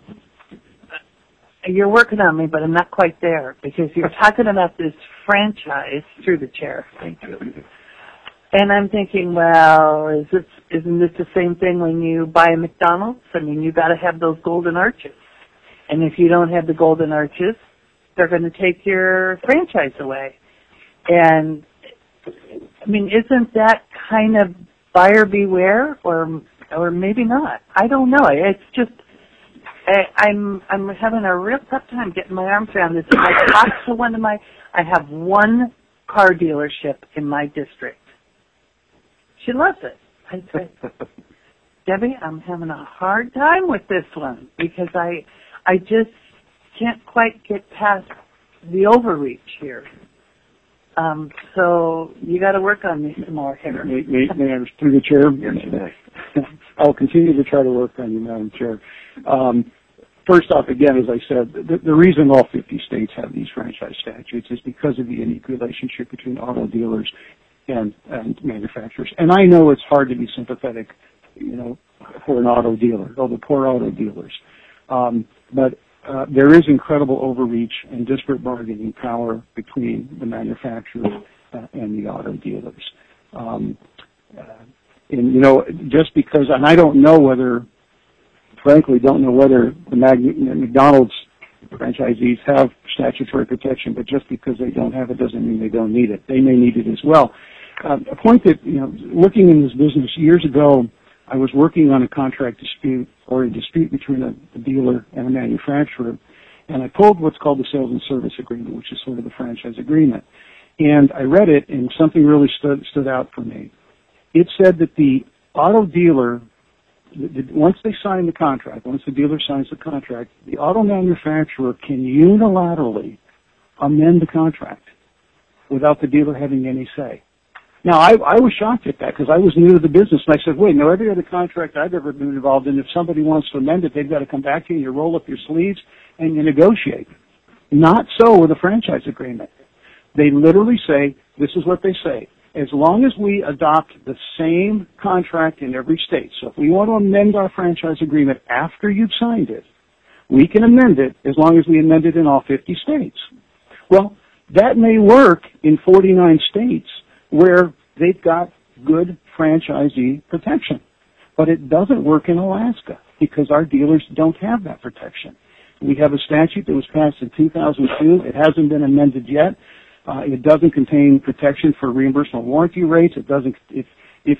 You're working on me, but I'm not quite there, because you're talking about this franchise through the chair. Thank you. And I'm thinking, well, isn't this the same thing when you buy a McDonald's? I mean, you got to have those golden arches. And if you don't have the golden arches, they're going to take your franchise away. And, I mean, isn't that kind of buyer beware, or maybe not? I don't know. It's just, I'm having a real tough time getting my arms around this. I talked to I have one car dealership in my district. She loves it. I said, Debbie, I'm having a hard time with this one, because I just can't quite get past the overreach here. So you got to work on me some more here. May I, through the chair? Yes, you may. I'll continue to try to work on you, Madam Chair. first off, again, as I said, the reason all 50 states have these franchise statutes is because of the unique relationship between auto dealers and manufacturers. And I know it's hard to be sympathetic, for an auto dealer, the poor auto dealers. But there is incredible overreach and disparate bargaining power between the manufacturers and the auto dealers. Just because, and I don't know whether, frankly, the McDonald's franchisees have statutory protection, but just because they don't have it doesn't mean they don't need it. They may need it as well. A point that, looking in this business years ago, I was working on a contract dispute or a dispute between a dealer and a manufacturer, and I pulled what's called the sales and service agreement, which is sort of the franchise agreement. And I read it, and something really stood out for me. It said that the auto dealer, once they sign the contract, once the dealer signs the contract, the auto manufacturer can unilaterally amend the contract without the dealer having any say. Now, I was shocked at that because I was new to the business, and I said, wait, every other contract I've ever been involved in, if somebody wants to amend it, they've got to come back to you, you roll up your sleeves, and you negotiate. Not so with a franchise agreement. They literally say, this is what they say. As long as we adopt the same contract in every state, so if we want to amend our franchise agreement after you've signed it, we can amend it as long as we amend it in all 50 states. Well, that may work in 49 states where they've got good franchisee protection, but it doesn't work in Alaska because our dealers don't have that protection. We have a statute that was passed in 2002. It hasn't been amended yet. It doesn't contain protection for reimbursable warranty rates. It doesn't. If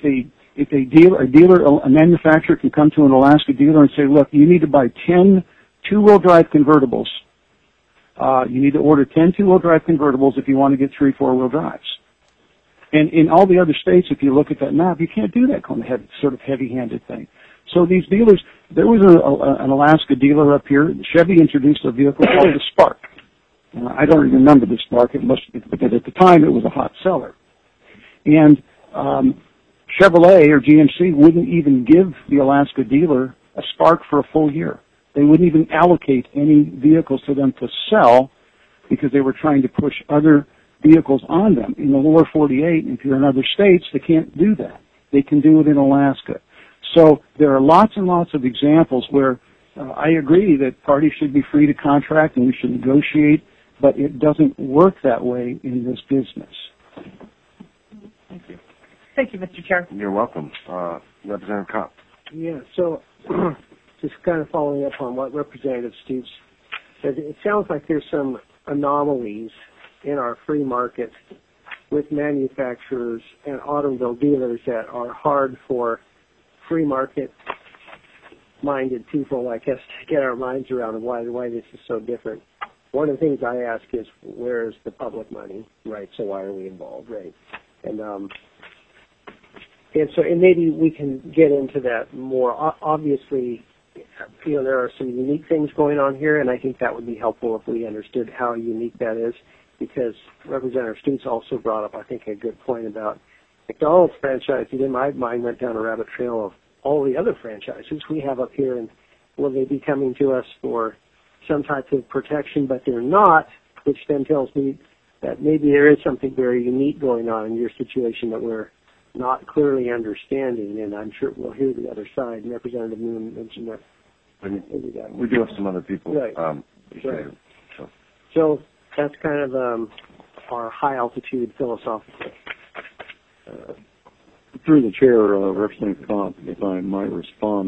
a manufacturer can come to an Alaska dealer and say, look, you need to buy 10 two-wheel drive convertibles. You need to order 10 two-wheel drive convertibles if you want to get 3 four-wheel drives. And in all the other states, if you look at that map, you can't do that kind of sort of heavy-handed thing. So these dealers, there was an Alaska dealer up here. Chevy introduced a vehicle called the Spark. I don't even remember the Spark. But at the time, it was a hot seller. And Chevrolet or GMC wouldn't even give the Alaska dealer a Spark for a full year. They wouldn't even allocate any vehicles to them to sell because they were trying to push other vehicles on them. In the lower 48, if you're in other states, they can't do that. They can do it in Alaska. So there are lots and lots of examples where I agree that parties should be free to contract and we should negotiate, but it doesn't work that way in this business. Thank you. Thank you, Mr. Chair. You're welcome. Representative Kopp. Yeah, so just kind of following up on what Representative Stutes said, it sounds like there's some anomalies in our free market with manufacturers and automobile dealers that are hard for free market minded people like us to get our minds around why this is so different. One of the things I ask is, where is the public money, right? So why are we involved, right? And maybe we can get into that more. Obviously, there are some unique things going on here, and I think that would be helpful if we understood how unique that is, because Representative Stutes also brought up, I think, a good point about McDonald's franchise. In my mind, went down a rabbit trail of all the other franchises we have up here, and will they be coming to us for some type of protection, but they're not, which then tells me that maybe there is something very unique going on in your situation that we're not clearly understanding, and I'm sure we'll hear the other side. And Representative Moon mentioned that. We do have some other people. Right. Right. So that's kind of our high-altitude philosophical. Through the chair, Representative Kopp, if I might respond,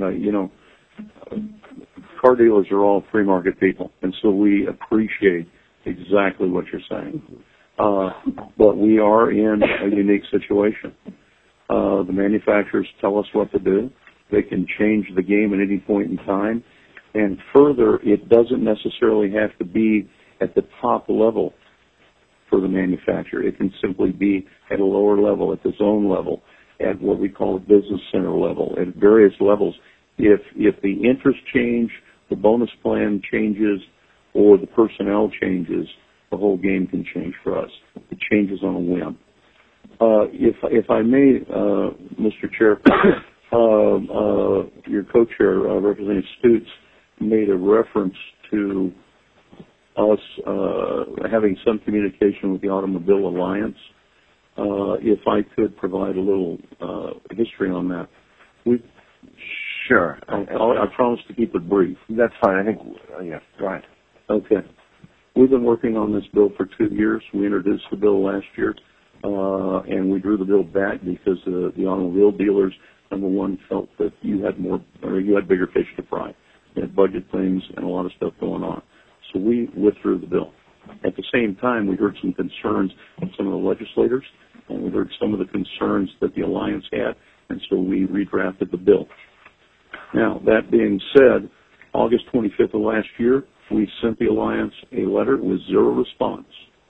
car dealers are all free market people, and so we appreciate exactly what you're saying. But we are in a unique situation. The manufacturers tell us what to do. They can change the game at any point in time. And further, it doesn't necessarily have to be at the top level for the manufacturer. It can simply be at a lower level, at the zone level, at what we call a business center level, at various levels. If the interest change, the bonus plan changes, or the personnel changes, the whole game can change for us. It changes on a whim. If I may, Mr. Chair, your co-chair, Representative Stutes, made a reference to us having some communication with the Automobile Alliance. If I could provide a little history on that. Sure. I promise to keep it brief. That's fine. I think, yeah, go ahead. Okay. We've been working on this bill for 2 years. We introduced the bill last year, and we drew the bill back because the automobile dealers, number one, felt that you had bigger fish to fry. You had budget things and a lot of stuff going on. So we withdrew the bill. At the same time, we heard some concerns from some of the legislators, and we heard some of the concerns that the Alliance had, and so we redrafted the bill. Now, that being said, August 25th of last year, we sent the Alliance a letter with 0 response.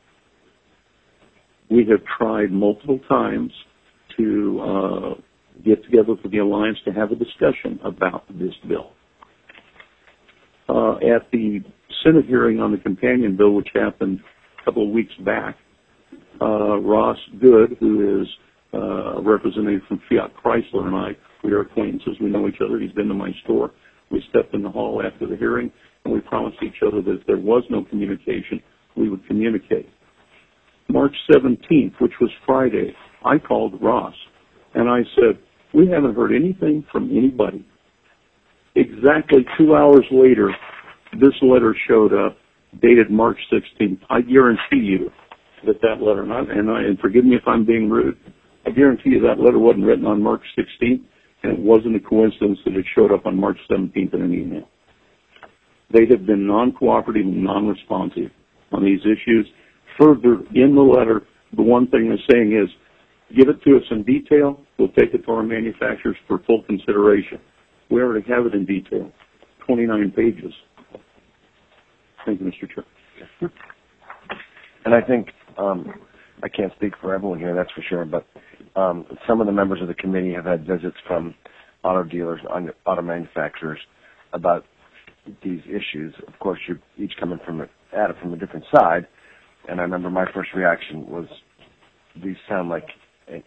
We have tried multiple times to get together with the Alliance to have a discussion about this bill. At the Senate hearing on the companion bill, which happened a couple of weeks back, Ross Good, who is a representative from Fiat Chrysler, and I, we are acquaintances. We know each other. He's been to my store. We stepped in the hall after the hearing, and we promised each other that if there was no communication, we would communicate. March 17th, which was Friday, I called Ross, and I said, we haven't heard anything from anybody. Exactly 2 hours later, this letter showed up, dated March 16th. I guarantee you that letter, and forgive me if I'm being rude, I guarantee you that letter wasn't written on March 16th, and it wasn't a coincidence that it showed up on March 17th in an email. They have been non-cooperative and non-responsive on these issues. Further, in the letter, the one thing they're saying is, give it to us in detail, we'll take it to our manufacturers for full consideration. We already have it in detail, 29 pages. Thank you, Mr. Chair. And I think, I can't speak for everyone here, that's for sure, but some of the members of the committee have had visits from auto dealers, auto manufacturers about these issues. Of course, you're each coming at it from a different side, and I remember my first reaction was, these sound like an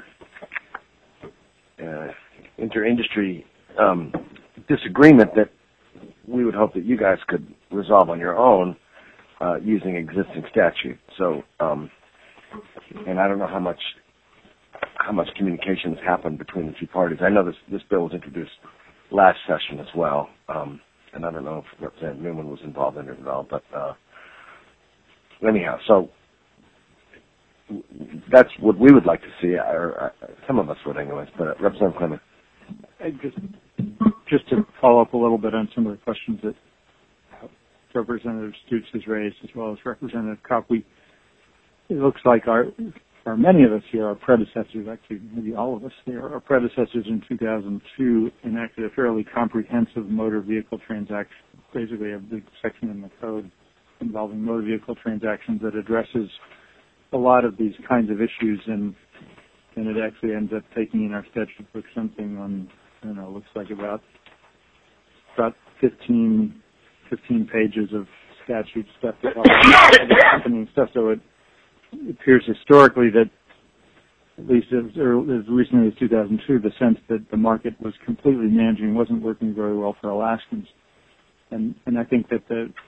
inter-industry disagreement that we would hope that you guys could resolve on your own using existing statute. So, and I don't know how much communication has happened between the two parties. I know this bill was introduced last session as well, and I don't know if Representative Newman was involved in it at all, but anyhow, so that's what we would like to see, or some of us would anyways, but Representative Clement. Just to follow up a little bit on some of the questions that Representative Stutes has raised, as well as Representative Kopp, it looks like many of us here, our predecessors, actually maybe all of us here, our predecessors in 2002 enacted a fairly comprehensive motor vehicle transaction, basically a big section in the code involving motor vehicle transactions that addresses a lot of these kinds of issues, and it actually ends up taking in our statute book something on, I don't know, looks like about 15 pages of statute stuff that accompanying stuff. So it appears historically that, at least as recently as 2002, the sense that the market was completely managing wasn't working very well for Alaskans, and I think that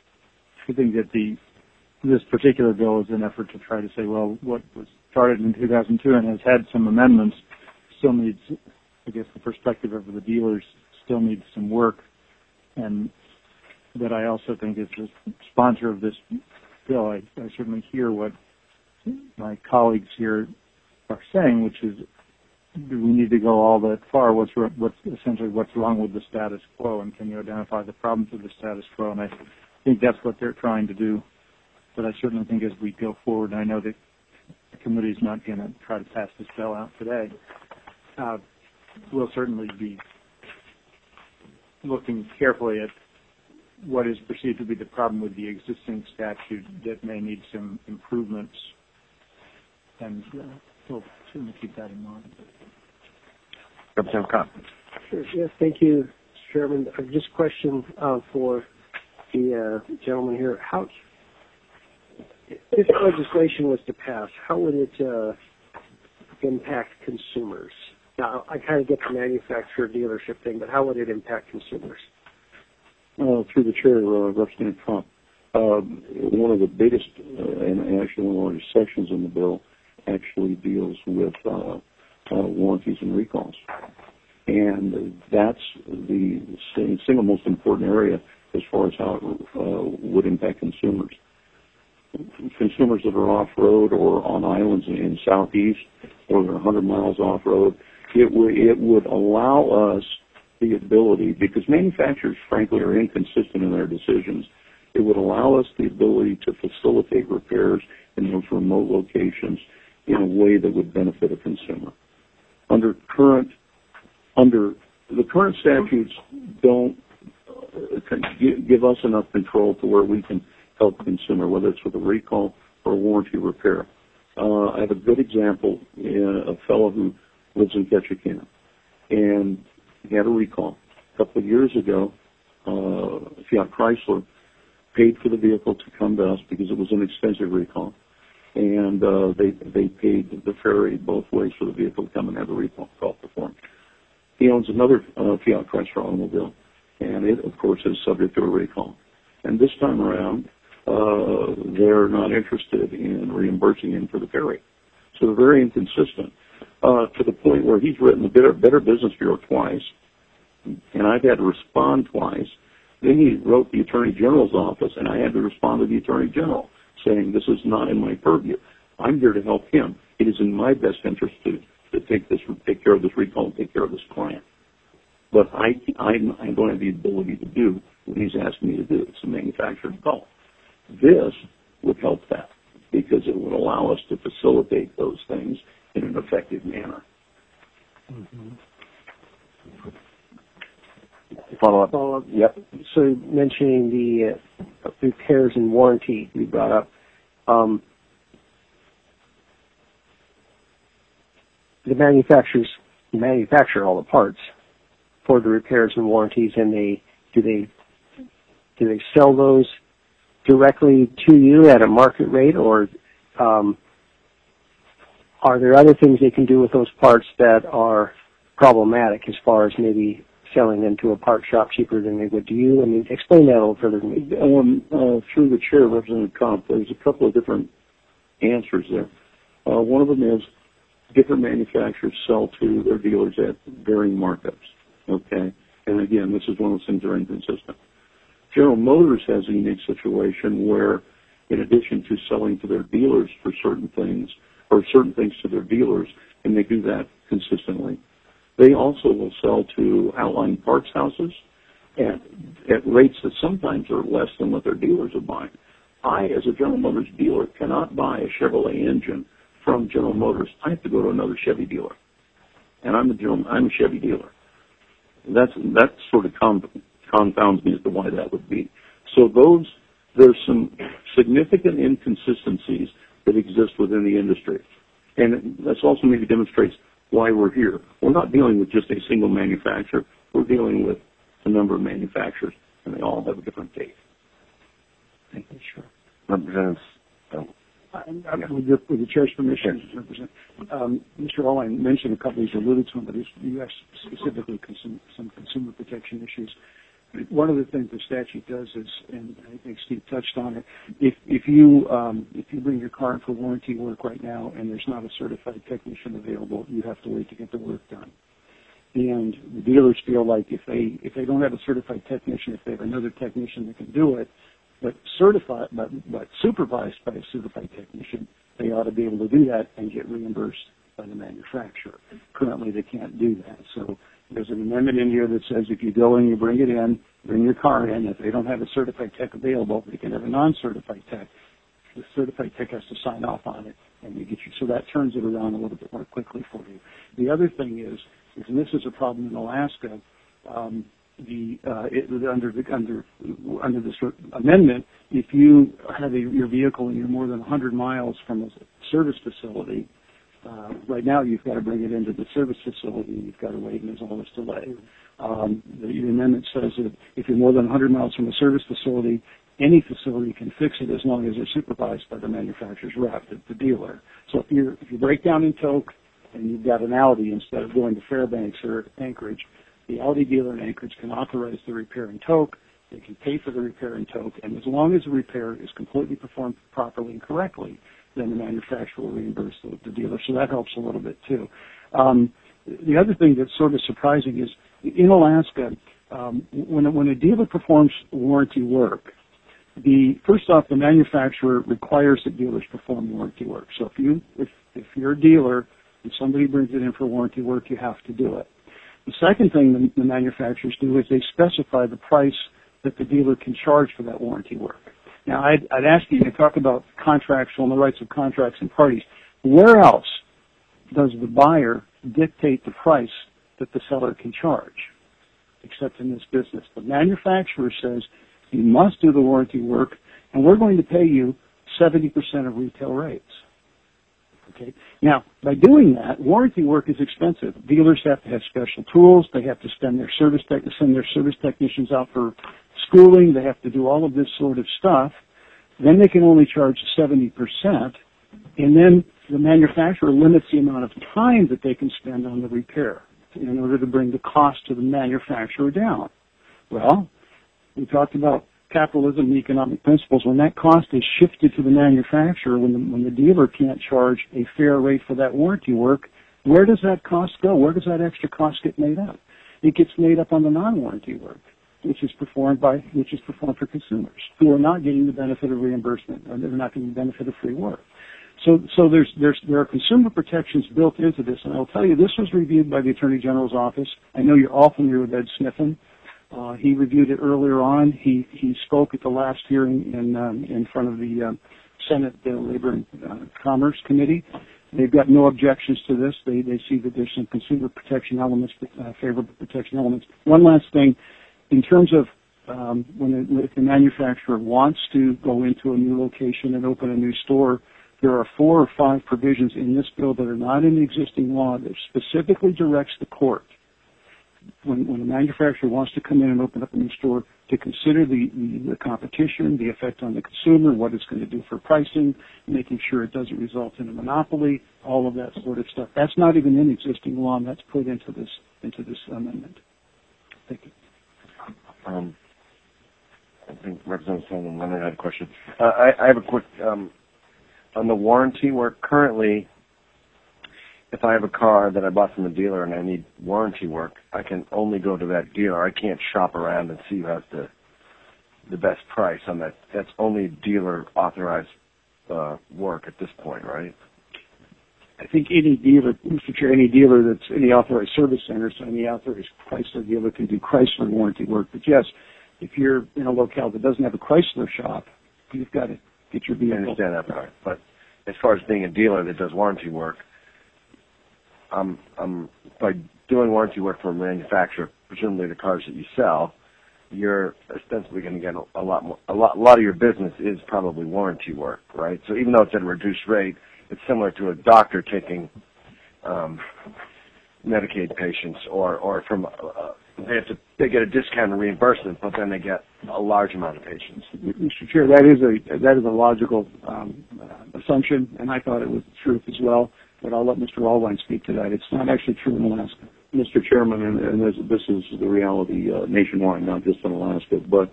this particular bill is an effort to try to say, well, what was started in 2002 and has had some amendments still needs, I guess, the perspective of the dealers still needs some work, and that I also think as the sponsor of this bill, I certainly hear what my colleagues here are saying, which is, do we need to go all that far? What's essentially what's wrong with the status quo, and can you identify the problems with the status quo? And I think that's what they're trying to do. But I certainly think as we go forward, and I know that the committee is not going to try to pass this bill out today, we'll certainly be looking carefully at what is perceived to be the problem with the existing statute that may need some improvements, and we'll certainly keep that in mind. Representative Kopp. Sure. Yes, thank you, Mr. Chairman. Just a question for the gentleman here. How, if legislation was to pass, how would it impact consumers? Now, I kind of get the manufacturer dealership thing, but how would it impact consumers? Through the chair, Representative Trump, one of the biggest and actually one of the largest sections in the bill actually deals with warranties and recalls. And that's the single most important area as far as how it would impact consumers. Consumers that are off-road or on islands in Southeast or they're 100 miles off-road, it would allow us the ability, because manufacturers, frankly, are inconsistent in their decisions, it would allow us the ability to facilitate repairs in those remote locations in a way that would benefit a consumer. The current statutes don't give us enough control to where we can help the consumer, whether it's with a recall or a warranty repair. I have a good example, a fellow who lives in Ketchikan, and he had a recall. A couple of years ago, Fiat Chrysler paid for the vehicle to come to us because it was an expensive recall, and they paid the ferry both ways for the vehicle to come and have a recall performed. He owns another Fiat Chrysler automobile, and it, of course, is subject to a recall. And this time around, they're not interested in reimbursing him for the ferry. So they're very inconsistent to the point where he's written the Better Business Bureau twice, and I've had to respond twice. Then he wrote the Attorney General's office, and I had to respond to the Attorney General saying this is not in my purview. I'm here to help him. It is in my best interest to take care of this recall and take care of this client. But I don't have the ability to do what he's asking me to do. It's a manufacturer's call. This would help that because it would allow us to facilitate those things in an effective manner. Mm-hmm. Follow-up. Yep. So mentioning the repairs and warranty you brought up, the manufacturers manufacture all the parts for the repairs and warranties, and do they sell those directly to you at a market rate, or are there other things they can do with those parts that are problematic as far as maybe selling them to a part shop cheaper than they would to you? I mean, explain that a little further to me. Through the chair, Representative Comp, there's a couple of different answers there. One of them is different manufacturers sell to their dealers at varying markups, okay? And again, this is one of those things that are inconsistent. General Motors has a unique situation where, in addition to selling to their dealers for certain things, or certain things to their dealers, and they do that consistently, they also will sell to outlying parts houses at rates that sometimes are less than what their dealers are buying. I, as a General Motors dealer, cannot buy a Chevrolet engine from General Motors. I have to go to another Chevy dealer, and I'm a Chevy dealer. That sort of confounds me as to why that would be. So there's some significant inconsistencies that exist within the industry, and this also maybe demonstrates why we're here. We're not dealing with just a single manufacturer. We're dealing with a number of manufacturers, and they all have a different take. Thank you. Sure. Representative. With the chair's permission, Mr. Allwine mentioned a couple, he's alluded to them, but you asked specifically some consumer protection issues. One of the things the statute does is, and I think Steve touched on it, if you bring your car in for warranty work right now and there's not a certified technician available, you have to wait to get the work done. And the dealers feel like if they don't have a certified technician, if they have another technician that can do it, but certified, but supervised by a certified technician, they ought to be able to do that and get reimbursed by the manufacturer. Currently, they can't do that. So there's an amendment in here that says if you go and you bring it in, bring your car in, if they don't have a certified tech available, they can have a non-certified tech. The certified tech has to sign off on it, and you get you. So that turns it around a little bit more quickly for you. The other thing is, and this is a problem in Alaska, under this amendment, if you have your vehicle and you're more than 100 miles from a service facility, right now you've got to bring it into the service facility and you've got to wait, and there's all this delay. The amendment says that if you're more than 100 miles from a service facility, any facility can fix it as long as they're supervised by the manufacturer's rep, the dealer. So if you break down in Tok and you've got an Audi instead of going to Fairbanks or Anchorage, the Audi dealer in Anchorage can authorize the repair in Tok, They can pay for the repair in tow, and as long as the repair is completely performed properly and correctly, then the manufacturer will reimburse the dealer. So that helps a little bit too. The other thing that's sort of surprising is in Alaska, when a dealer performs warranty work, first off, the manufacturer requires that dealers perform warranty work. So if you're a dealer and somebody brings it in for warranty work, you have to do it. The second thing the manufacturers do is they specify the price that the dealer can charge for that warranty work. Now, I'd ask you to talk about contractual and the rights of contracts and parties. Where else does the buyer dictate the price that the seller can charge, except in this business? The manufacturer says, you must do the warranty work, and we're going to pay you 70% of retail rates. Okay. Now, by doing that, warranty work is expensive. Dealers have to have special tools. They have to send their service technicians out for schooling. They have to do all of this sort of stuff. Then they can only charge 70%, and then the manufacturer limits the amount of time that they can spend on the repair in order to bring the cost to the manufacturer down. Well, we talked about capitalism and economic principles. When that cost is shifted to the manufacturer, when the dealer can't charge a fair rate for that warranty work, where does that cost go? Where does that extra cost get made up? It gets made up on the non-warranty work, which is performed for consumers who are not getting the benefit of reimbursement, or they're not getting the benefit of free work. So there are consumer protections built into this, and I'll tell you, this was reviewed by the Attorney General's office. I know you're all familiar with Ed Sniffen. He reviewed it earlier on. He spoke at the last hearing in front of the Senate Labor and Commerce Committee. They've got no objections to this. They see that there's some consumer protection elements, favorable protection elements. One last thing, in terms of if the manufacturer wants to go into a new location and open a new store, there are 4 or 5 provisions in this bill that are not in the existing law that specifically directs the court, when a manufacturer wants to come in and open up a new store, to consider the competition, the effect on the consumer, what it's going to do for pricing, making sure it doesn't result in a monopoly, all of that sort of stuff. That's not even in existing law, and that's put into this amendment. Thank you. I think Representative Sullivan Leonard had a question. I have a quick on the warranty work. Currently, if I have a car that I bought from a dealer and I need warranty work, I can only go to that dealer. I can't shop around and see who has the best price on that. That's only dealer authorized work at this point, right? I think any dealer, Mr. Chair, any dealer that's any authorized service center, so any authorized Chrysler dealer can do Chrysler warranty work. But yes, if you're in a locale that doesn't have a Chrysler shop, you've got to get your vehicle. I understand that part. But as far as being a dealer that does warranty work, by doing warranty work for a manufacturer, presumably the cars that you sell, you're ostensibly going to get a lot of your business is probably warranty work, right? So even though it's at a reduced rate, it's similar to a doctor taking Medicaid patients, or from they get a discount and reimbursement, but then they get a large amount of patients. Mr. Chair, that is a logical assumption, and I thought it was the truth as well. But I'll let Mr. Allwine speak to that. It's not actually true in Alaska. Mr. Chairman, and this is the reality nationwide, not just in Alaska, but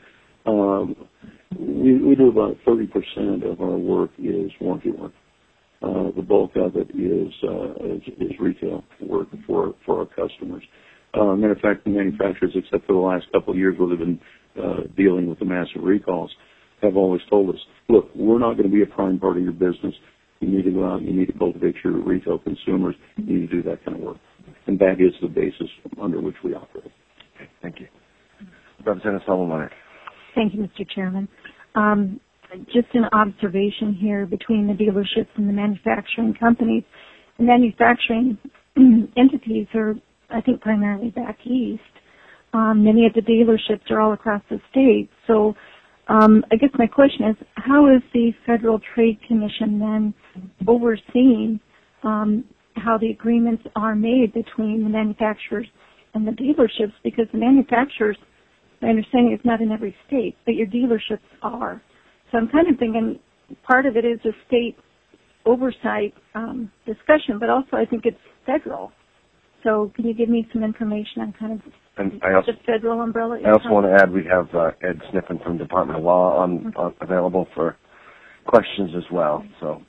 we do about 30% of our work is warranty work. The bulk of it is retail work for our customers. Matter of fact, the manufacturers, except for the last couple of years where they've been dealing with the massive recalls, have always told us, look, we're not going to be a prime part of your business. You need to go out, you need to cultivate your retail consumers, you need to do that kind of work. And that is the basis under which we operate. Okay, thank you. Representative Sullivan. Thank you, Mr. Chairman. Just an observation here between the dealerships and the manufacturing companies. The manufacturing entities are, I think, primarily back east. Many of the dealerships are all across the state. So I guess my question is, how is the Federal Trade Commission then overseeing how the agreements are made between the manufacturers and the dealerships? Because the manufacturers, my understanding, is not in every state, but your dealerships are. So I'm kind of thinking part of it is a state oversight discussion, but also I think it's federal. So can you give me some information on kind of And I also, the federal umbrella. I also want to add we have Ed Sniffen from Department of Law on available for questions as well. So,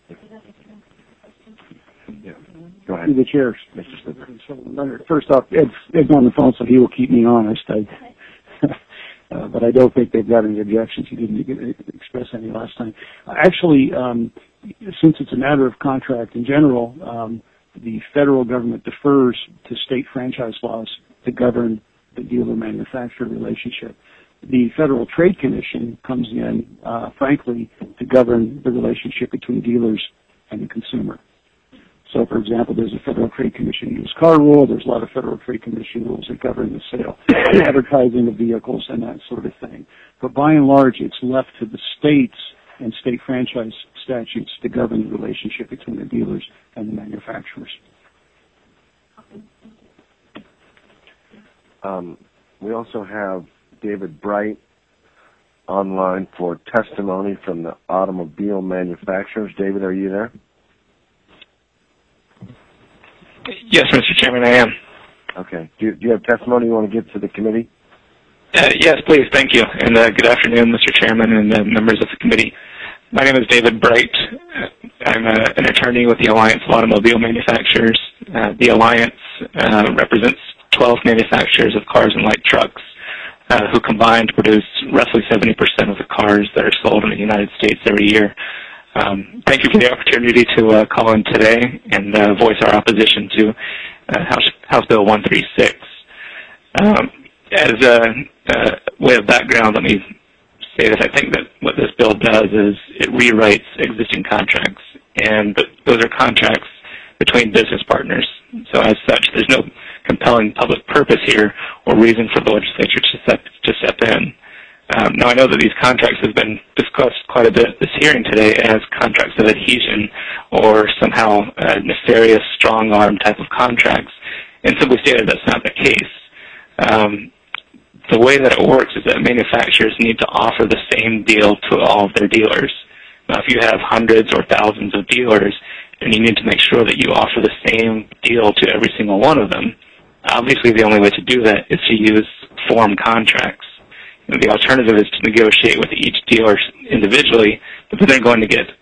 yeah. Go ahead. To the chair, Mr. Sniffen. So, first off, Ed's on the phone, so he will keep me honest. But I don't think they've got any objections. He didn't express any last time. Actually, since it's a matter of contract in general, the federal government defers to state franchise laws to govern the dealer-manufacturer relationship. The Federal Trade Commission comes in, frankly, to govern the relationship between dealers and the consumer. So, for example, there's a Federal Trade Commission used car rule. There's a lot of Federal Trade Commission rules that govern the sale, advertising of vehicles, and that sort of thing. But by and large, it's left to the states and state franchise statutes to govern the relationship between the dealers and the manufacturers. We also have David Bright online for testimony from the automobile manufacturers. David, are you there? Yes, Mr. Chairman, I am. Okay. Do you have testimony you want to give to the committee? Yes, please. Thank you. And good afternoon, Mr. Chairman and members of the committee. My name is David Bright. I'm an attorney with the Alliance of Automobile Manufacturers. The Alliance represents 12 manufacturers of cars and light trucks who combined produce roughly 70% of the cars that are sold in the United States every year. Thank you for the opportunity to call in today and voice our opposition to House Bill 136. As a way of background, let me say that I think that what this bill does is it rewrites existing contracts, and those are contracts between business partners. So as such, there's no compelling public purpose here or reason for the legislature to step in. Now, I know that these contracts have been discussed quite a bit at this hearing today as contracts of adhesion or somehow nefarious strong-arm type of contracts, and simply stated that's not the case. The way that it works is that manufacturers need to offer the same deal to all of their dealers. Now, if you have hundreds or thousands of dealers, then you need to make sure that you offer the same deal to every single one of them. Obviously, the only way to do that is to use form contracts. The alternative is to negotiate with each dealer individually, but then they're going to get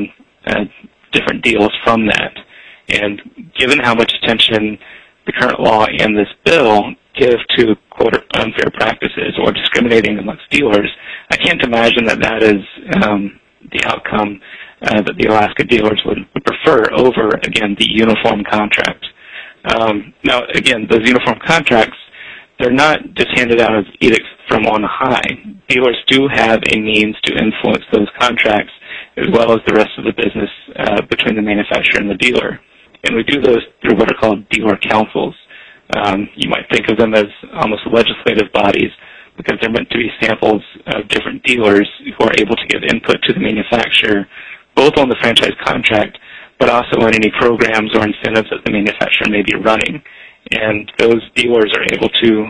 different deals from that. And given how much attention the current law and this bill give to, quote, unfair practices or discriminating amongst dealers, I can't imagine that that is the outcome that the Alaska dealers would prefer over, again, the uniform contract. Now, again, those uniform contracts, they're not just handed out as edicts from on high. Dealers do have a means to influence those contracts as well as the rest of the business between the manufacturer and the dealer. And we do those through what are called dealer councils. You might think of them as almost legislative bodies because they're meant to be samples of different dealers who are able to give input to the manufacturer, both on the franchise contract, but also on any programs or incentives that the manufacturer may be running. And those dealers are able to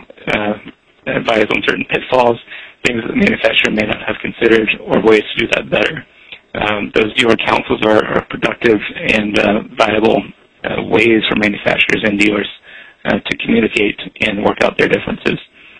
advise on certain pitfalls, things that the manufacturer may not have considered, or ways to do that better. Those dealer councils are productive and viable ways for manufacturers and dealers to communicate and work out their differences.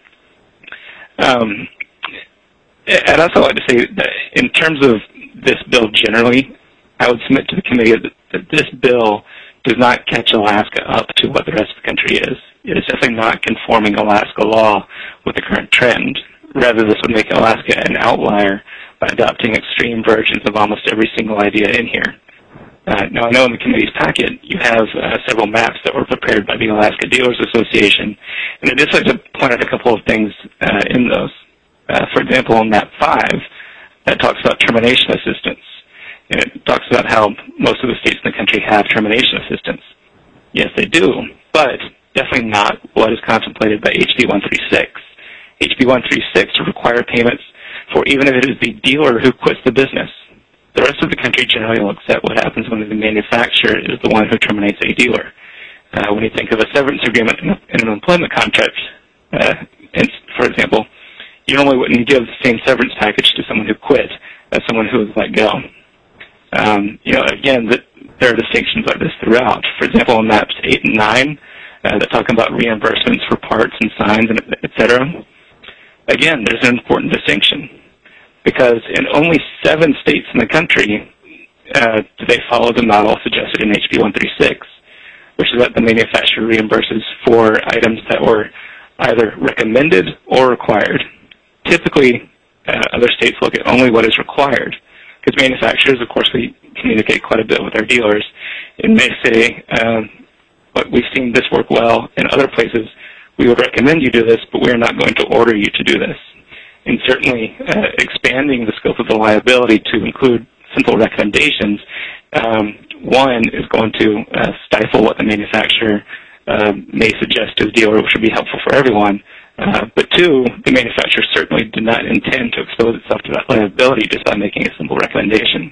I'd also like to say that in terms of this bill generally, I would submit to the committee that this bill does not catch Alaska up to what the rest of the country is. It is definitely not conforming Alaska law with the current trend. Rather, this would make Alaska an outlier by adopting extreme versions of almost every single idea in here. Now, I know in the committee's packet you have several maps that were prepared by the Alaska Dealers Association, and I'd just like to point out a couple of things in those. For example, on map 5, that talks about termination assistance. And it talks about how most of the states in the country have termination assistance. Yes, they do, but definitely not what is contemplated by HB 136. HB 136 would require payments for even if it is the dealer who quits the business. The rest of the country generally looks at what happens when the manufacturer is the one who terminates a dealer. When you think of a severance agreement in an employment contract, for example, you normally wouldn't give the same severance package to someone who quit as someone who was let go. Again, there are distinctions like this throughout. For example, on maps 8 and 9, that talk about reimbursements for parts and signs, and et cetera. Again, there's an important distinction, because in only 7 states in the country do they follow the model suggested in HB 136, which is that the manufacturer reimburses for items that were either recommended or required. Typically, other states look at only what is required, because manufacturers, of course, we communicate quite a bit with our dealers, and may say, but we've seen this work well in other places. We would recommend you do this, but we are not going to order you to do this. And certainly, expanding the scope of the liability to include simple recommendations, one is going to stifle what the manufacturer may suggest to the dealer, which would be helpful for everyone. But 2, the manufacturer certainly did not intend to expose itself to that liability just by making a simple recommendation.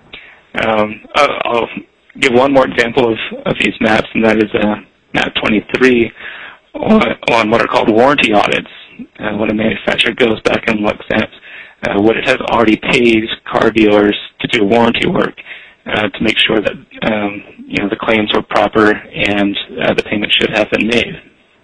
I'll give one more example of these maps, and that is map 23 on what are called warranty audits, when a manufacturer goes back and looks at what it has already paid car dealers to do warranty work to make sure that the claims were proper and the payment should have been made.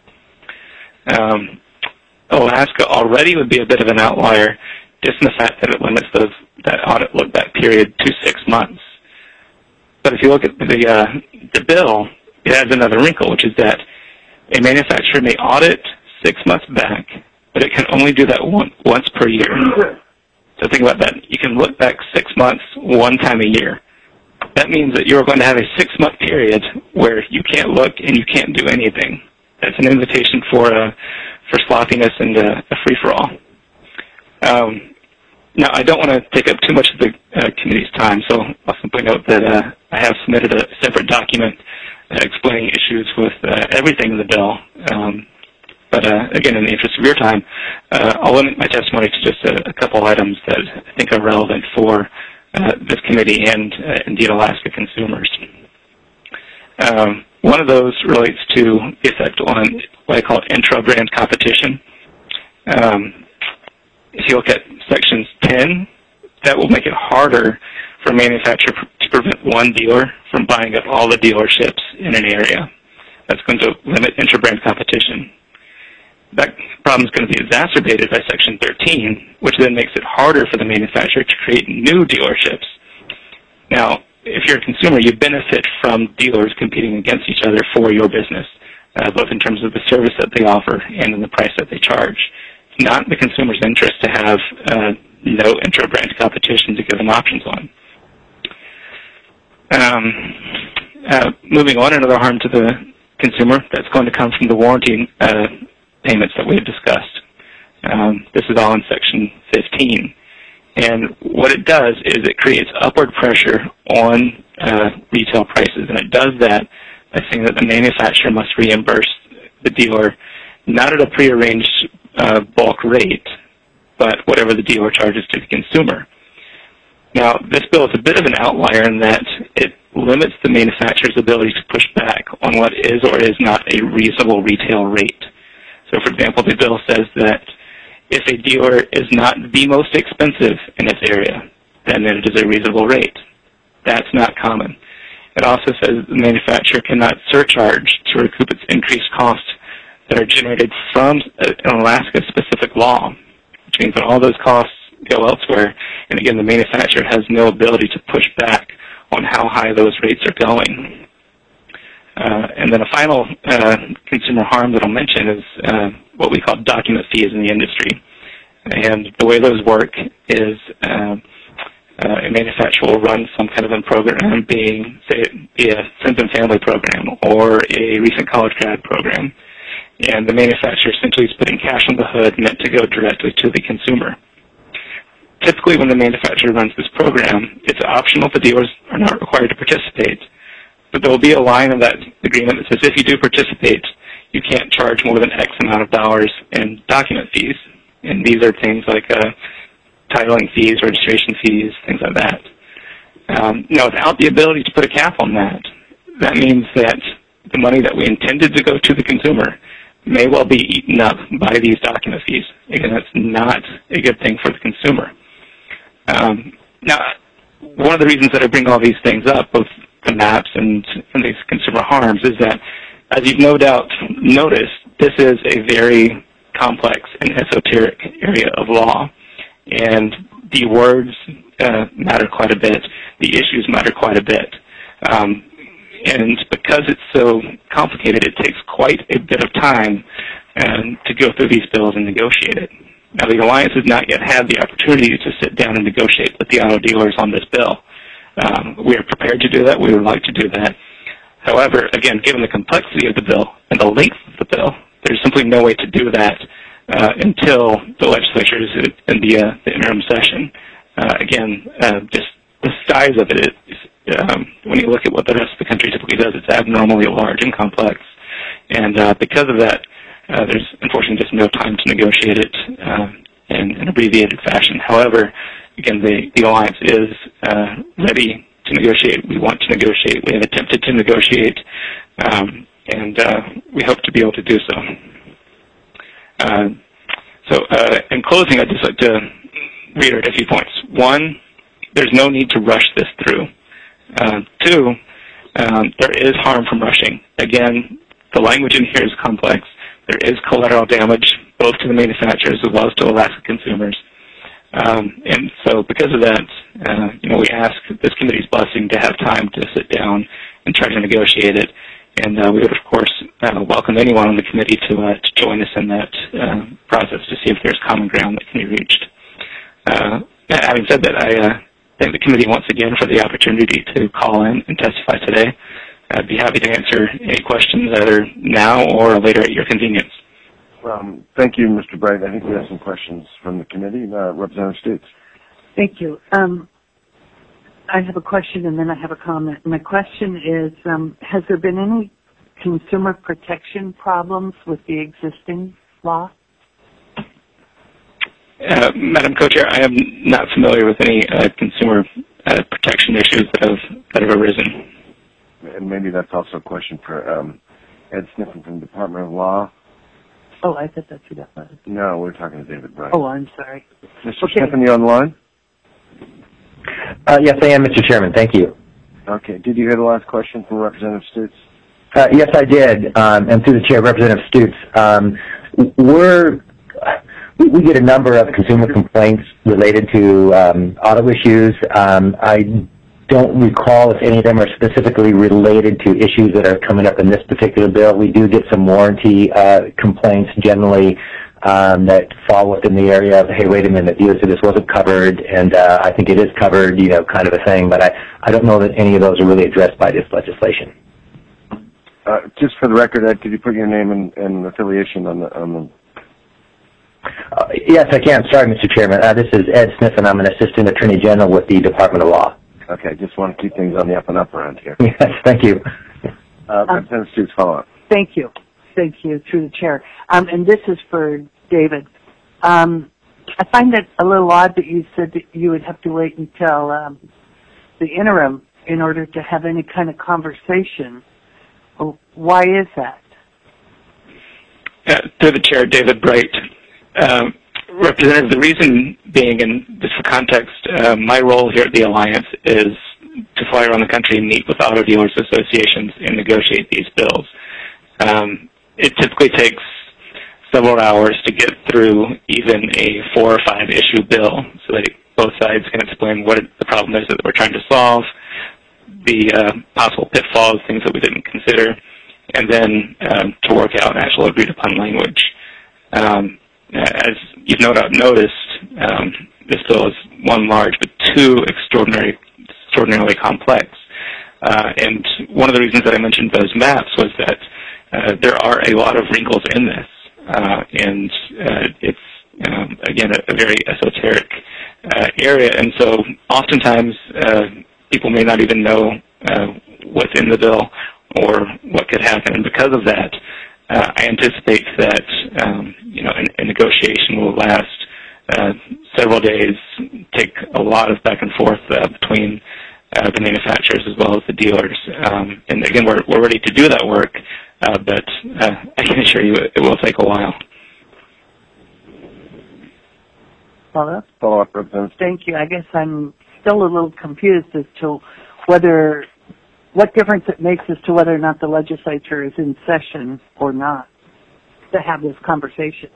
Alaska already would be a bit of an outlier, just in the fact that it limits that audit look-back period to 6 months. But if you look at the bill, it adds another wrinkle, which is that a manufacturer may audit 6 months back, but it can only do that once per year. So think about that. You can look back 6 months one time a year. That means that you're going to have a 6-month period where you can't look and you can't do anything. That's an invitation for sloppiness and a free-for-all. Now, I don't want to take up too much of the committee's time, so I'll simply note that I have submitted a separate document explaining issues with everything in the bill. But again, in the interest of your time, I'll limit my testimony to just a couple items that I think are relevant for this committee and indeed Alaska consumers. One of those relates to the effect on what I call intra-brand competition. If you look at sections 10, that will make it harder for a manufacturer to prevent one dealer from buying up all the dealerships in an area. That's going to limit intra-brand competition. That problem is going to be exacerbated by section 13, which then makes it harder for the manufacturer to create new dealerships. Now, if you're a consumer, you benefit from dealers competing against each other for your business, both in terms of the service that they offer and in the price that they charge. It's not in the consumer's interest to have no intra-brand competition to give them options on. Moving on, another harm to the consumer that's going to come from the warranty payments that we have discussed. This is all in section 15. And what it does is it creates upward pressure on retail prices, and it does that by saying that the manufacturer must reimburse the dealer not at a prearranged bulk rate, but whatever the dealer charges to the consumer. Now, this bill is a bit of an outlier in that it limits the manufacturer's ability to push back on what is or is not a reasonable retail rate. So, for example, the bill says that if a dealer is not the most expensive in its area, then it is a reasonable rate. That's not common. It also says the manufacturer cannot surcharge to recoup its increased costs that are generated from an Alaska-specific law, which means that all those costs go elsewhere, and again, the manufacturer has no ability to push back on how high those rates are going. And then a final consumer harm that I'll mention is what we call document fees in the industry. And the way those work is a manufacturer will run some kind of a program, being, say, a Friends and Family program or a recent college grad program. And the manufacturer essentially is putting cash on the hood meant to go directly to the consumer. Typically, when the manufacturer runs this program, it's optional. The dealers are not required to participate. But there will be a line in that agreement that says if you do participate, you can't charge more than X amount of dollars in document fees. And these are things like titling fees, registration fees, things like that. Now, without the ability to put a cap on that, that means that the money that we intended to go to the consumer may well be eaten up by these document fees. Again, that's not a good thing for the consumer. Now, one of the reasons that I bring all these things up, both the maps and these consumer harms, is that as you've no doubt noticed, this is a very complex and esoteric area of law, and the words matter quite a bit. The issues matter quite a bit. And because it's so complicated, it takes quite a bit of time to go through these bills and negotiate it. Now, the Alliance has not yet had the opportunity to sit down and negotiate with the auto dealers on this bill. We are prepared to do that. We would like to do that. However, again, given the complexity of the bill and the length of the bill, there's simply no way to do that until the legislature is in the interim session. Again, just the size of it is, when you look at what the rest of the country typically does, it's abnormally large and complex. And because of that, there's unfortunately just no time to negotiate it in an abbreviated fashion. However, again, the Alliance is ready to negotiate. We want to negotiate. We have attempted to negotiate, and we hope to be able to do so. In closing, I'd just like to reiterate a few points. One, there's no need to rush this through. Two, there is harm from rushing. Again, the language in here is complex. There is collateral damage, both to the manufacturers as well as to Alaska consumers. And so because of that, we ask this committee's blessing to have time to sit down and try to negotiate it. And we would, of course, welcome anyone on the committee to join us in that process to see if there's common ground that can be reached. Having said that, I thank the committee once again for the opportunity to call in and testify today. I'd be happy to answer any questions either now or later at your convenience. Thank you, Mr. Bright. I think we have some questions from the committee. Representative Stutes. Thank you. I have a question and then I have a comment. My question is, has there been any consumer protection problems with the existing law? Madam Co-Chair, I am not familiar with any consumer protection issues that have arisen. And maybe that's also a question for Ed Sniffen from the Department of Law. Oh, I thought that's who that was. No, we're talking to David Bright. Oh, I'm sorry. Mr. Sniffen, you on the line? Yes, I am, Mr. Chairman. Thank you. Okay. Did you hear the last question from Representative Stutes? Yes, I did. And through the chair, Representative Stutes, we get a number of consumer complaints related to auto issues. I don't recall if any of them are specifically related to issues that are coming up in this particular bill. We do get some warranty complaints generally that fall within the area of, hey, wait a minute, dealer said this wasn't covered, and I think it is covered, kind of a thing. But I don't know that any of those are really addressed by this legislation. Just for the record, Ed, could you put your name and affiliation on the Yes, I can. Sorry, Mr. Chairman. This is Ed Sniffen. I'm an Assistant Attorney General with the Department of Law. Okay, just want to keep things on the up and up around here. Yes, thank you. Representative Stutes, follow up. Thank you. Thank you, through the chair. And this is for David. I find it a little odd that you said that you would have to wait until the interim in order to have any kind of conversation. Why is that? Through the chair, David Bright. Representative, the reason being, and just for context, my role here at the Alliance is to fly around the country and meet with auto dealers associations and negotiate these bills. It typically takes several hours to get through even a 4 or 5 issue bill so that both sides can explain what the problem is that we're trying to solve, the possible pitfalls, things that we didn't consider, and then to work out an actual agreed upon language. As you've no doubt noticed, this bill is one large but two extraordinarily complex. And one of the reasons that I mentioned those maps was that there are a lot of wrinkles in this, and it's again a very esoteric area. And so oftentimes people may not even know what's in the bill or what could happen. And because of that, I anticipate that a negotiation will last several days, take a lot of back and forth between the manufacturers as well as the dealers. And again, we're ready to do that work, but I can assure you it will take a while. Follow up, Representative. Thank you. I guess I'm still a little confused as to whether what difference it makes as to whether or not the legislature is in session or not to have this conversation.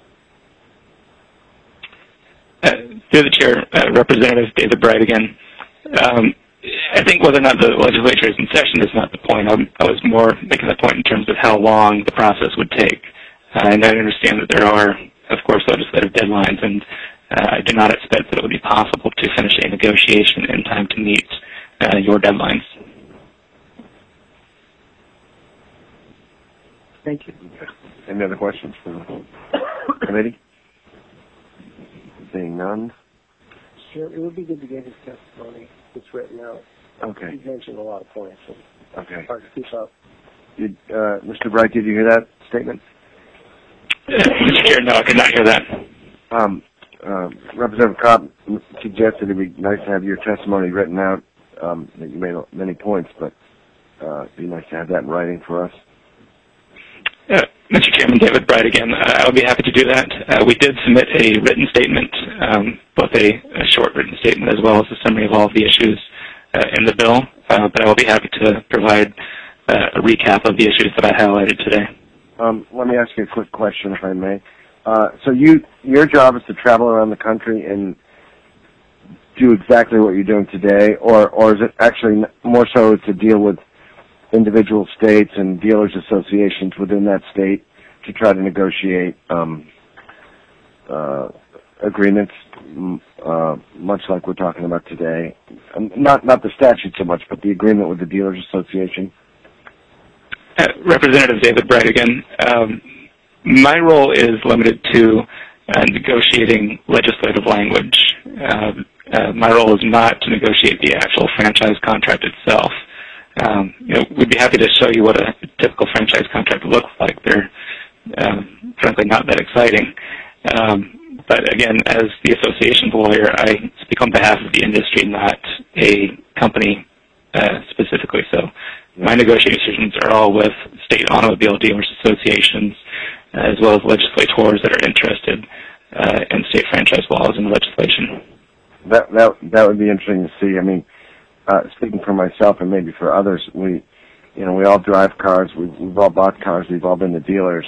Through the chair, Representative David Bright again. I think whether or not the legislature is in session is not the point. I was more making the point in terms of how long the process would take. And I understand that there are, of course, legislative deadlines, and I do not expect that it would be possible to finish a negotiation in time to meet your deadlines. Thank you. Any other questions for the committee? Seeing none. Sure, it would be good to get his testimony. It's written out. Okay. He mentioned a lot of points. Okay. Hard to keep up. Mr. Bright, did you hear that statement? Mr. Chair, no, I could not hear that. Representative Cobb suggested it would be nice to have your testimony written out. That you made many points, but it'd be nice to have that in writing for us. Mr. Chairman, David Bright again. I would be happy to do that. We did submit a written statement, both a short written statement as well as a summary of all of the issues in the bill, but I will be happy to provide a recap of the issues that I highlighted today. Let me ask you a quick question, if I may. So your job is to travel around the country and do exactly what you're doing today, or is it actually more so to deal with individual states and dealers associations within that state to try to negotiate agreements, much like we're talking about today? Not the statute so much, but the agreement with the dealers association. Representative David Bright again. My role is limited to negotiating legislative language. My role is not to negotiate the actual franchise contract itself. We'd be happy to show you what a typical franchise contract looks like. They're frankly not that exciting. But again, as the association's lawyer, I speak on behalf of the industry, not a company specifically. So my negotiations are all with state automobile dealers associations, as well as legislators that are interested in state franchise laws and legislation. That would be interesting to see. I mean, speaking for myself and maybe for others, we all drive cars. We've all bought cars. We've all been to dealers.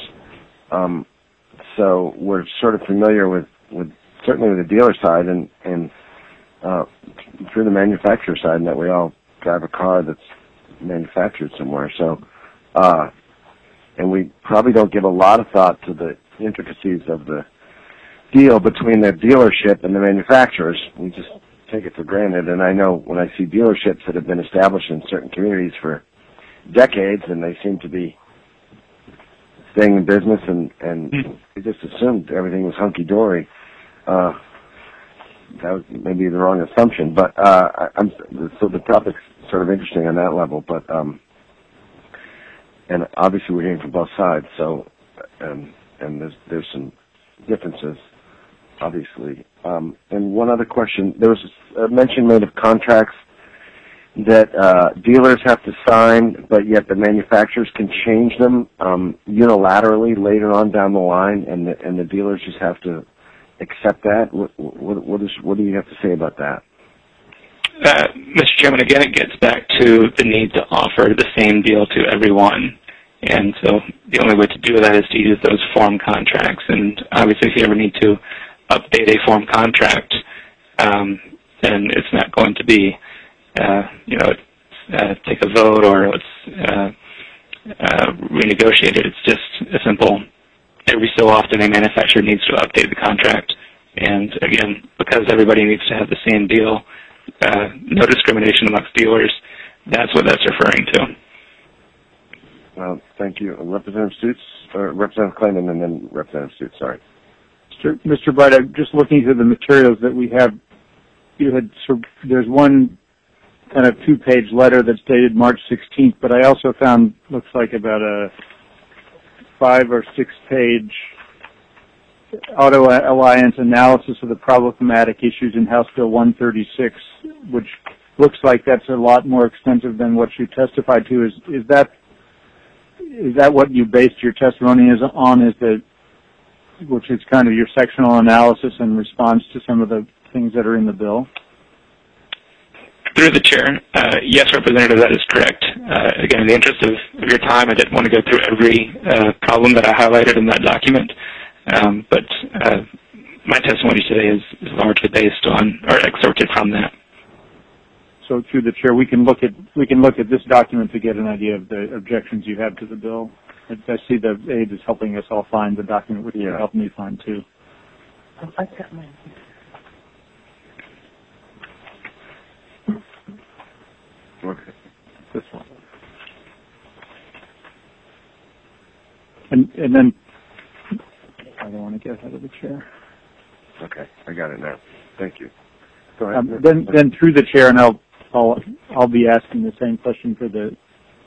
So we're sort of familiar with certainly with the dealer side and through the manufacturer side, and that we all drive a car that's manufactured somewhere. So, and we probably don't give a lot of thought to the intricacies of the deal between the dealership and the manufacturers. We just take it for granted. And I know when I see dealerships that have been established in certain communities for decades, and they seem to be staying in business, and we just assumed everything was hunky-dory. That was maybe the wrong assumption, but so the topic's sort of interesting on that level. But and obviously we're hearing from both sides, so and there's some differences, obviously. And one other question: there was a mention made of contracts that dealers have to sign, but yet the manufacturers can change them unilaterally later on down the line, and the dealers just have to accept that. What do you have to say about that? Mr. Chairman, again, it gets back to the need to offer the same deal to everyone. And so the only way to do that is to use those form contracts. And obviously, if you ever need to update a form contract, then it's not going to be, take a vote or let's renegotiate it. It's just a simple, every so often a manufacturer needs to update the contract. And again, because everybody needs to have the same deal, no discrimination amongst dealers, that's what that's referring to. Well, thank you. Representative Stutes, or Representative Klayman, and then Representative Stutes, sorry. Mr. Bright, I'm just looking through the materials that we have. There's one kind of two-page letter that's dated March 16th, but I also found, looks like about a 5 or 6 page Auto Alliance analysis of the problematic issues in House Bill 136, which looks like that's a lot more extensive than what you testified to. Is that what you based your testimony on? Which is kind of your sectional analysis in response to some of the things that are in the bill? Through the chair, yes, Representative, that is correct. Again, in the interest of your time, I didn't want to go through every problem that I highlighted in that document, but my testimony today is largely based on, or excerpted from that. So through the chair, we can look at this document to get an idea of the objections you have to the bill. I see the aide is helping us all find the document, which will help me find too. I've got mine. Okay. This one. And then I don't want to get ahead of the chair. Okay, I got it now. Thank you. Go ahead. Then through the chair, and I'll be asking the same question for the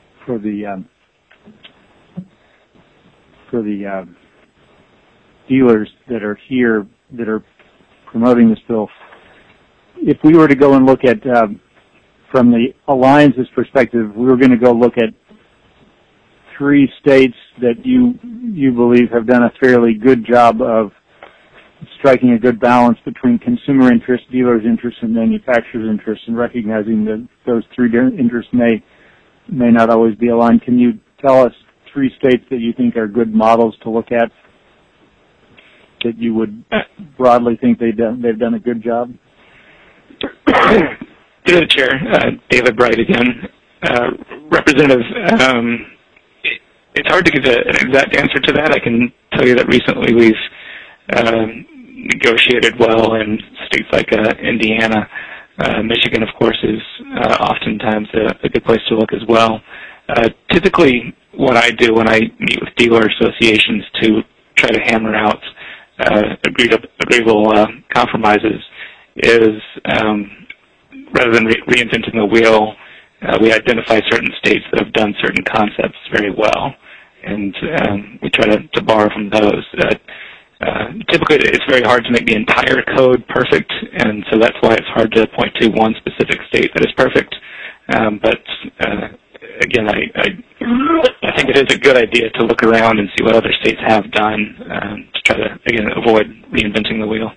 dealers that are here that are promoting this bill. If we were to go and look at from the Alliance's perspective, we were going to go look at 3 states that you believe have done a fairly good job of striking a good balance between consumer interest, dealers' interest, and manufacturers' interest, and recognizing that those 3 interests may not always be aligned. Can you tell us 3 states that you think are good models to look at, that you would broadly think they've done a good job? Through the chair, David Bright again. Representative, it's hard to give an exact answer to that. I can tell you that recently we've negotiated well in states like Indiana. Michigan, of course, is oftentimes a good place to look as well. Typically, what I do when I meet with dealer associations to try to hammer out agreeable compromises is, rather than reinventing the wheel, we identify certain states that have done certain concepts very well, and we try to borrow from those. Typically, it's very hard to make the entire code perfect, and so that's why it's hard to point to one specific state that is perfect. But again, I think it is a good idea to look around and see what other states have done to try to, again, avoid reinventing the wheel.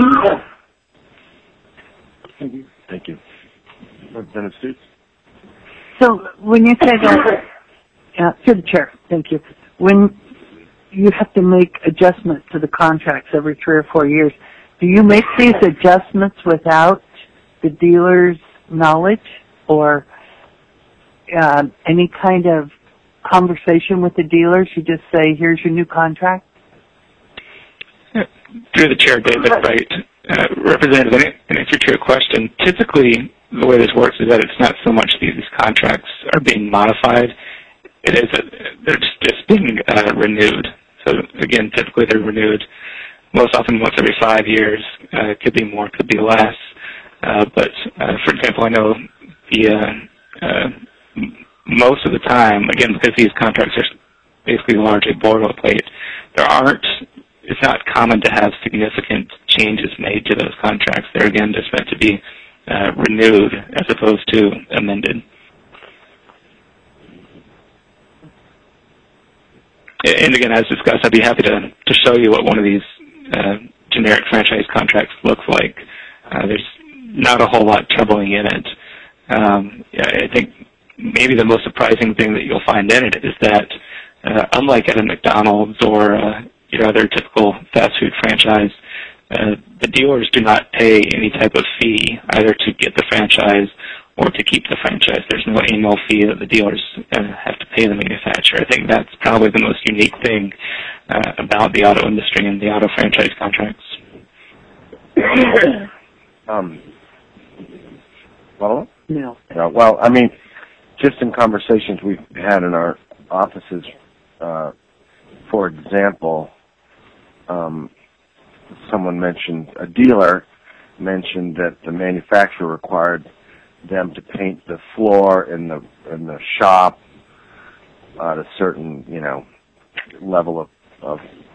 Thank you. Thank you. Representative Stutes? So when you say that, through the chair, thank you. When you have to make adjustments to the contracts every 3 or 4 years, do you make these adjustments without the dealer's knowledge or any kind of conversation with the dealers? You just say, here's your new contract? Through the chair, David Wright. Representative, in answer to your question, typically the way this works is that it's not so much these contracts are being modified, it is that they're just being renewed. So again, typically they're renewed most often once every 5 years. Could be more, could be less. But for example, I know most of the time, again, because these contracts are basically largely boilerplate, it's not common to have significant changes made to those contracts. They're, again, just meant to be renewed as opposed to amended. And again, as discussed, I'd be happy to show you what one of these generic franchise contracts looks like. There's not a whole lot troubling in it. I think maybe the most surprising thing that you'll find in it is that unlike at a McDonald's or your other typical fast food franchise, the dealers do not pay any type of fee either to get the franchise or to keep the franchise. There's no annual fee that the dealers have to pay the manufacturer. I think that's probably the most unique thing about the auto industry and the auto franchise contracts. No. Well, I mean, just in conversations we've had in our offices, for example, a dealer mentioned that the manufacturer required them to paint the floor in the shop at a certain, level of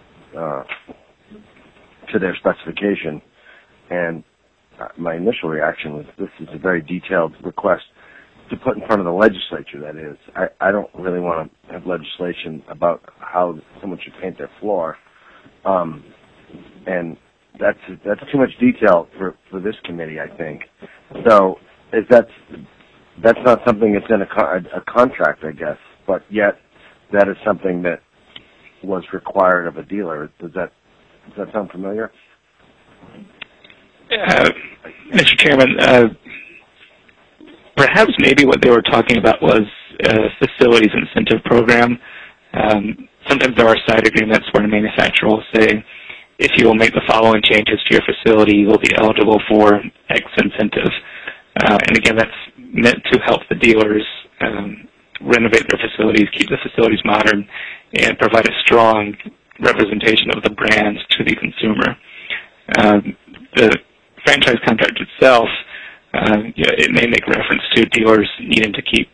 to their specification. And my initial reaction was, this is a very detailed request to put in front of the legislature, that is. I don't really want to have legislation about how someone should paint their floor. And that's too much detail for this committee, I think. So that's not something that's in a contract, I guess, but yet that is something that was required of a dealer. Does that sound familiar? Mr. Chairman, perhaps maybe what they were talking about was a facilities incentive program. Sometimes there are side agreements where the manufacturer will say, if you will make the following changes to your facility, you will be eligible for X incentive. And again, that's meant to help the dealers renovate their facilities, keep the facilities modern, and provide a strong representation of the brand to the consumer. The franchise contract itself, it may make reference to dealers needing to keep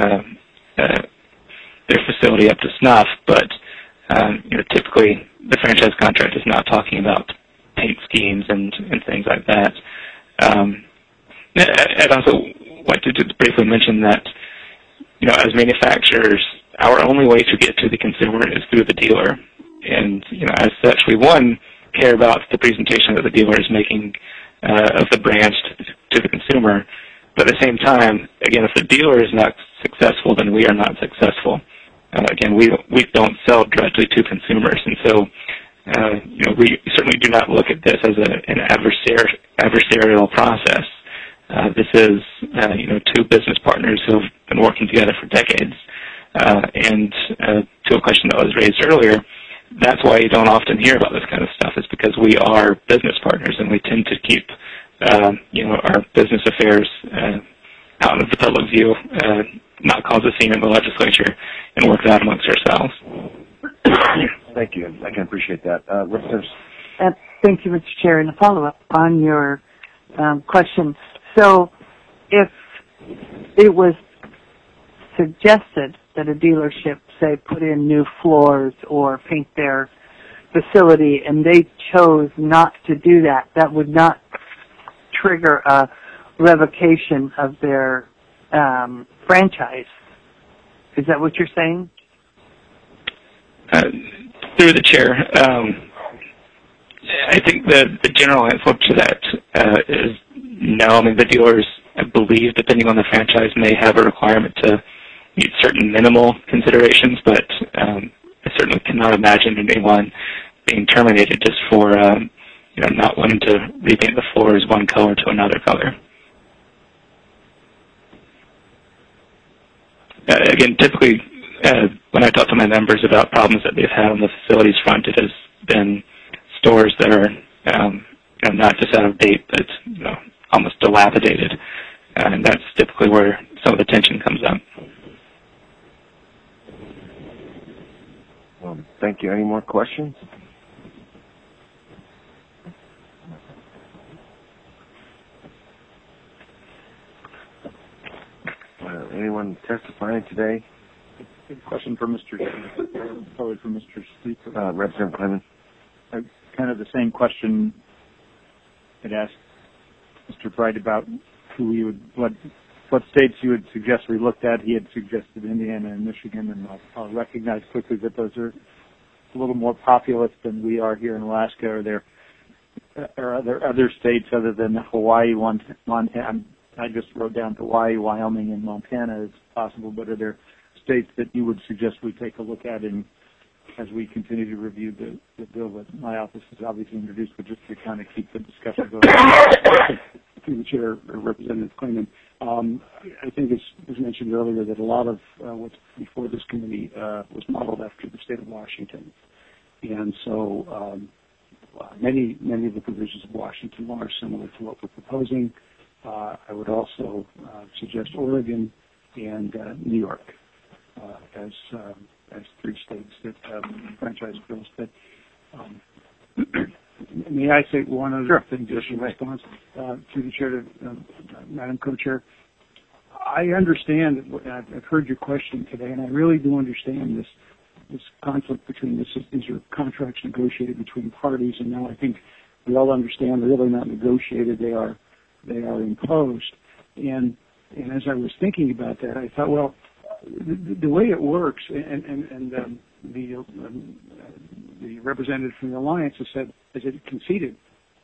their facility up to snuff, but typically the franchise contract is not talking about paint schemes and things like that. I'd also like to just briefly mention that, as manufacturers, our only way to get to the consumer is through the dealer. And, as such, we, one, care about the presentation that the dealer is making of the brand to the consumer. But at the same time, again, if the dealer is not successful, then we are not successful. Again, we don't sell directly to consumers. And so, we certainly do not look at this as an adversarial process. This is, two business partners who have been working together for decades. And to a question that was raised earlier, that's why you don't often hear about this kind of stuff, is because we are business partners and we tend to keep, our business affairs out of the public view, not cause a scene in the legislature, and work that amongst ourselves. Thank you. I can appreciate that. Thank you, Mr. Chair. And a follow-up on your question. So if it was suggested that a dealership, say, put in new floors or paint their facility and they chose not to do that, that would not trigger a revocation of their franchise. Is that what you're saying? Through the chair, I think the general answer to that is no. I mean, the dealers, I believe, depending on the franchise, may have a requirement to meet certain minimal considerations, but I certainly cannot imagine anyone being terminated just for not wanting to repaint the floors one color to another color. Again, typically, when I talk to my members about problems that they've had on the facilities front, it has been stores that are not just out of date, but almost dilapidated, and that's typically where some of the tension comes up. Well, thank you. Any more questions? Anyone testifying today? Question for Mr. Chairman, probably for Mr. Speaker. Representative Clayman. Kind of the same question I'd asked Mr. Bright about what states you would suggest we looked at. He had suggested Indiana and Michigan, and I'll recognize quickly that those are a little more populous than we are here in Alaska. Are there other states other than Hawaii, Montana? I just wrote down Hawaii, Wyoming, and Montana as possible, but are there states that you would suggest we take a look at as we continue to review the bill that my office has obviously introduced, but just to kind of keep the discussion going? Through the chair, Representative Clayman, I think it was mentioned earlier that a lot of what's before this committee was modeled after the state of Washington. And so many of the provisions of Washington are similar to what we're proposing. I would also suggest Oregon and New York as three states that have franchise bills. That may I say one other thing just in response to the chair, Madam Co-Chair? I understand. I've heard your question today, and I really do understand this conflict between these are contracts negotiated between parties, and now I think we all understand they're really not negotiated; they are imposed. And as I was thinking about that, I thought, well, the way it works, and the representative from the Alliance has conceded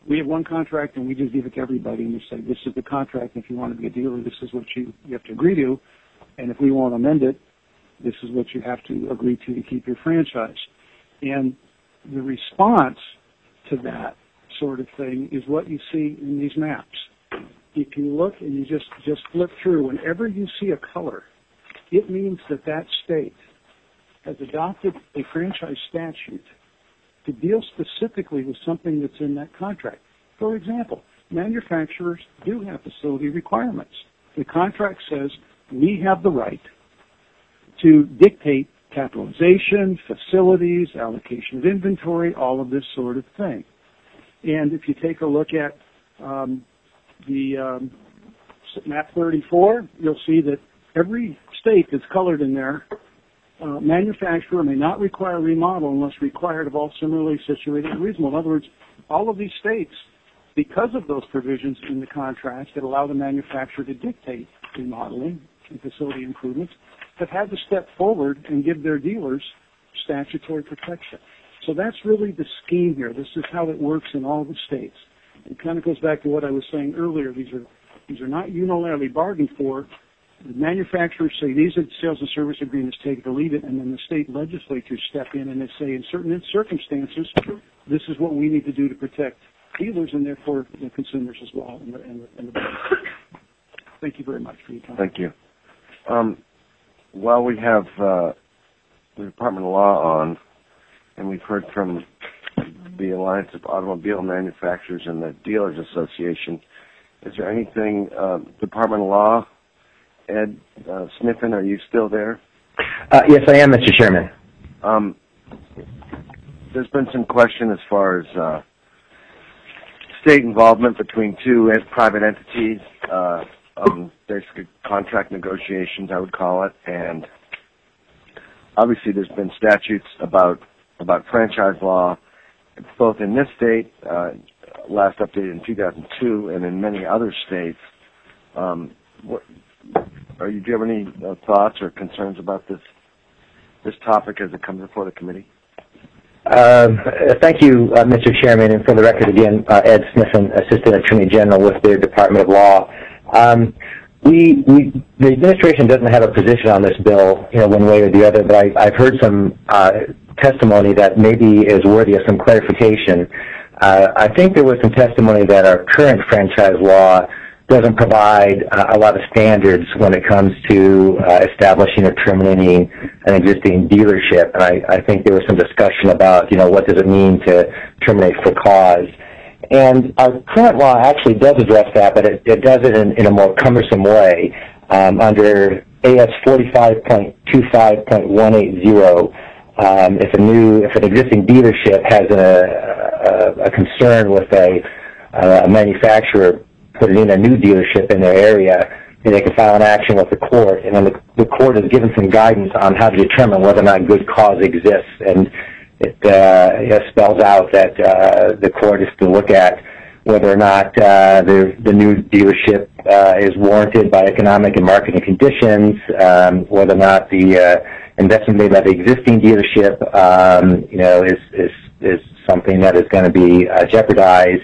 we have one contract and we just give it to everybody and we say, this is the contract. If you want to be a dealer, this is what you have to agree to. And if we won't amend it, this is what you have to agree to keep your franchise. And the response to that sort of thing is what you see in these maps. If you look and you just flip through, whenever you see a color, it means that that state has adopted a franchise statute to deal specifically with something that's in that contract. For example, manufacturers do have facility requirements. The contract says we have the right to dictate capitalization, facilities, allocation of inventory, all of this sort of thing. And if you take a look at the map 34, you'll see that every state that's colored in there, manufacturer may not require remodel unless required of all similarly situated and reasonable. In other words, all of these states, because of those provisions in the contracts that allow the manufacturer to dictate remodeling and facility improvements, have had to step forward and give their dealers statutory protection. So that's really the scheme here. This is how it works in all the states. It kind of goes back to what I was saying earlier. These are not unilaterally bargained for. The manufacturers say these are sales and service agreements, take it or leave it, and then the state legislatures step in and they say in certain circumstances, this is what we need to do to protect dealers and therefore the consumers as well. And the Thank you very much for your time. Thank you. While we have the Department of Law on, and we've heard from the Alliance of Automobile Manufacturers and the Dealers Association, is there anything, Department of Law, Ed Sniffen, are you still there? Yes, I am, Mr. Chairman. There's been some question as far as state involvement between two private entities, basically contract negotiations, I would call it, and obviously there's been statutes about franchise law, both in this state, last updated in 2002, and in many other states. Do you have any thoughts or concerns about this topic as it comes before the committee? Thank you, Mr. Chairman, and for the record again, Ed Sniffen, Assistant Attorney General with the Department of Law. The administration doesn't have a position on this bill, one way or the other, but I've heard some testimony that maybe is worthy of some clarification. I think there was some testimony that our current franchise law doesn't provide a lot of standards when it comes to establishing or terminating an existing dealership. And I think there was some discussion about, what does it mean to terminate for cause. And our current law actually does address that, but it does it in a more cumbersome way. Under AS 45.25.180, if an existing dealership has a concern with a manufacturer putting in a new dealership in their area, they can file an action with the court, and then the court is given some guidance on how to determine whether or not good cause exists, and it spells out that the court is to look at whether or not the new dealership is warranted by economic and marketing conditions, whether or not the investment made by the existing dealership, is something that is going to be jeopardized.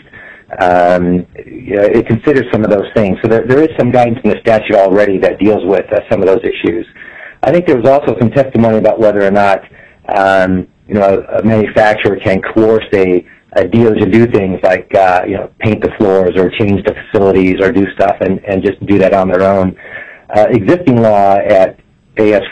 It considers some of those things. So there is some guidance in the statute already that deals with some of those issues. I think there was also some testimony about whether or not a manufacturer can coerce a dealer to do things like paint the floors or change the facilities or do stuff and just do that on their own. Existing law at AS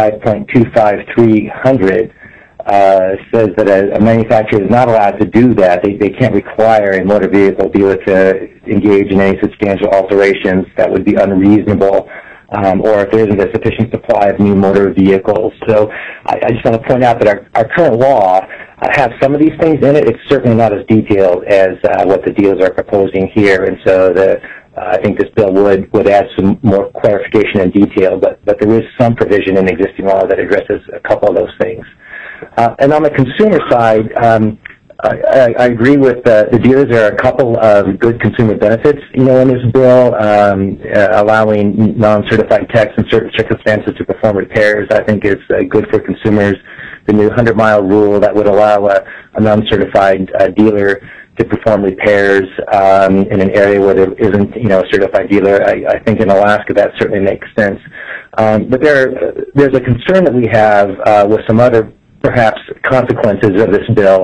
45.25300 says that a manufacturer is not allowed to do that. They can't require a motor vehicle dealer to engage in any substantial alterations that would be unreasonable, or if there isn't a sufficient supply of new motor vehicles. So I just want to point out that our current law has some of these things in it. It's certainly not as detailed as what the dealers are proposing here, and so I think this bill would add some more clarification and detail, but there is some provision in existing law that addresses a couple of those things. And on the consumer side, I agree with the dealers. There are a couple of good consumer benefits, in this bill, allowing non-certified techs in certain circumstances to perform repairs. I think it's good for consumers. The new 100-mile rule that would allow a non-certified dealer to perform repairs in an area where there isn't, a certified dealer. I think in Alaska that certainly makes sense. But there's a concern that we have with some other perhaps consequences of this bill.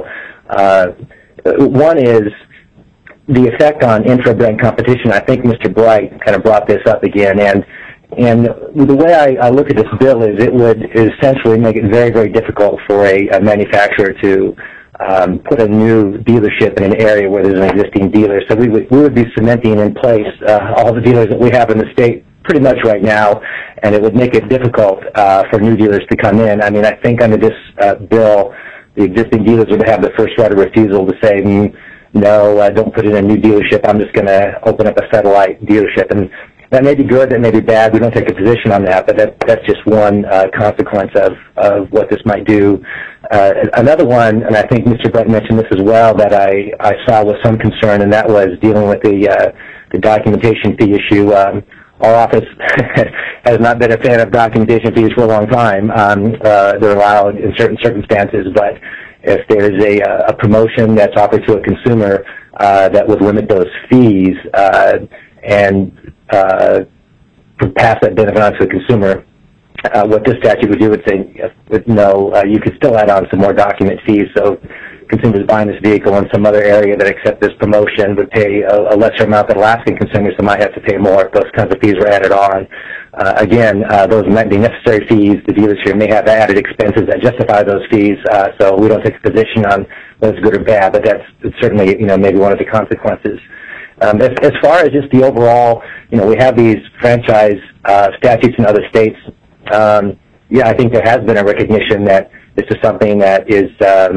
One is the effect on intra-brand competition. I think Mr. Bright kind of brought this up again, and the way I look at this bill is it would essentially make it very, very difficult for a manufacturer to put a new dealership in an area where there's an existing dealer. So we would be cementing in place all the dealers that we have in the state pretty much right now, and it would make it difficult for new dealers to come in. I mean, I think under this bill, the existing dealers would have the first right of refusal to say, no, don't put in a new dealership. I'm just going to open up a satellite dealership. And that may be good, that may be bad. We don't take a position on that, but that's just one consequence of what this might do. Another one, and I think Mr. Brett mentioned this as well, that I saw with some concern, and that was dealing with the documentation fee issue. Our office has not been a fan of documentation fees for a long time. They're allowed in certain circumstances, but if there's a promotion that's offered to a consumer that would limit those fees and pass that benefit on to the consumer, what this statute would do would say, no, you could still add on some more document fees. So consumers buying this vehicle in some other area that accept this promotion would pay a lesser amount than Alaskan consumers who might have to pay more if those kinds of fees were added on. Again, those might be necessary fees. The dealers here may have added expenses that justify those fees, so we don't take a position on whether it's good or bad, but that's certainly, maybe one of the consequences. As far as just the overall, we have these franchise statutes in other states. I think there has been a recognition that this is something that is,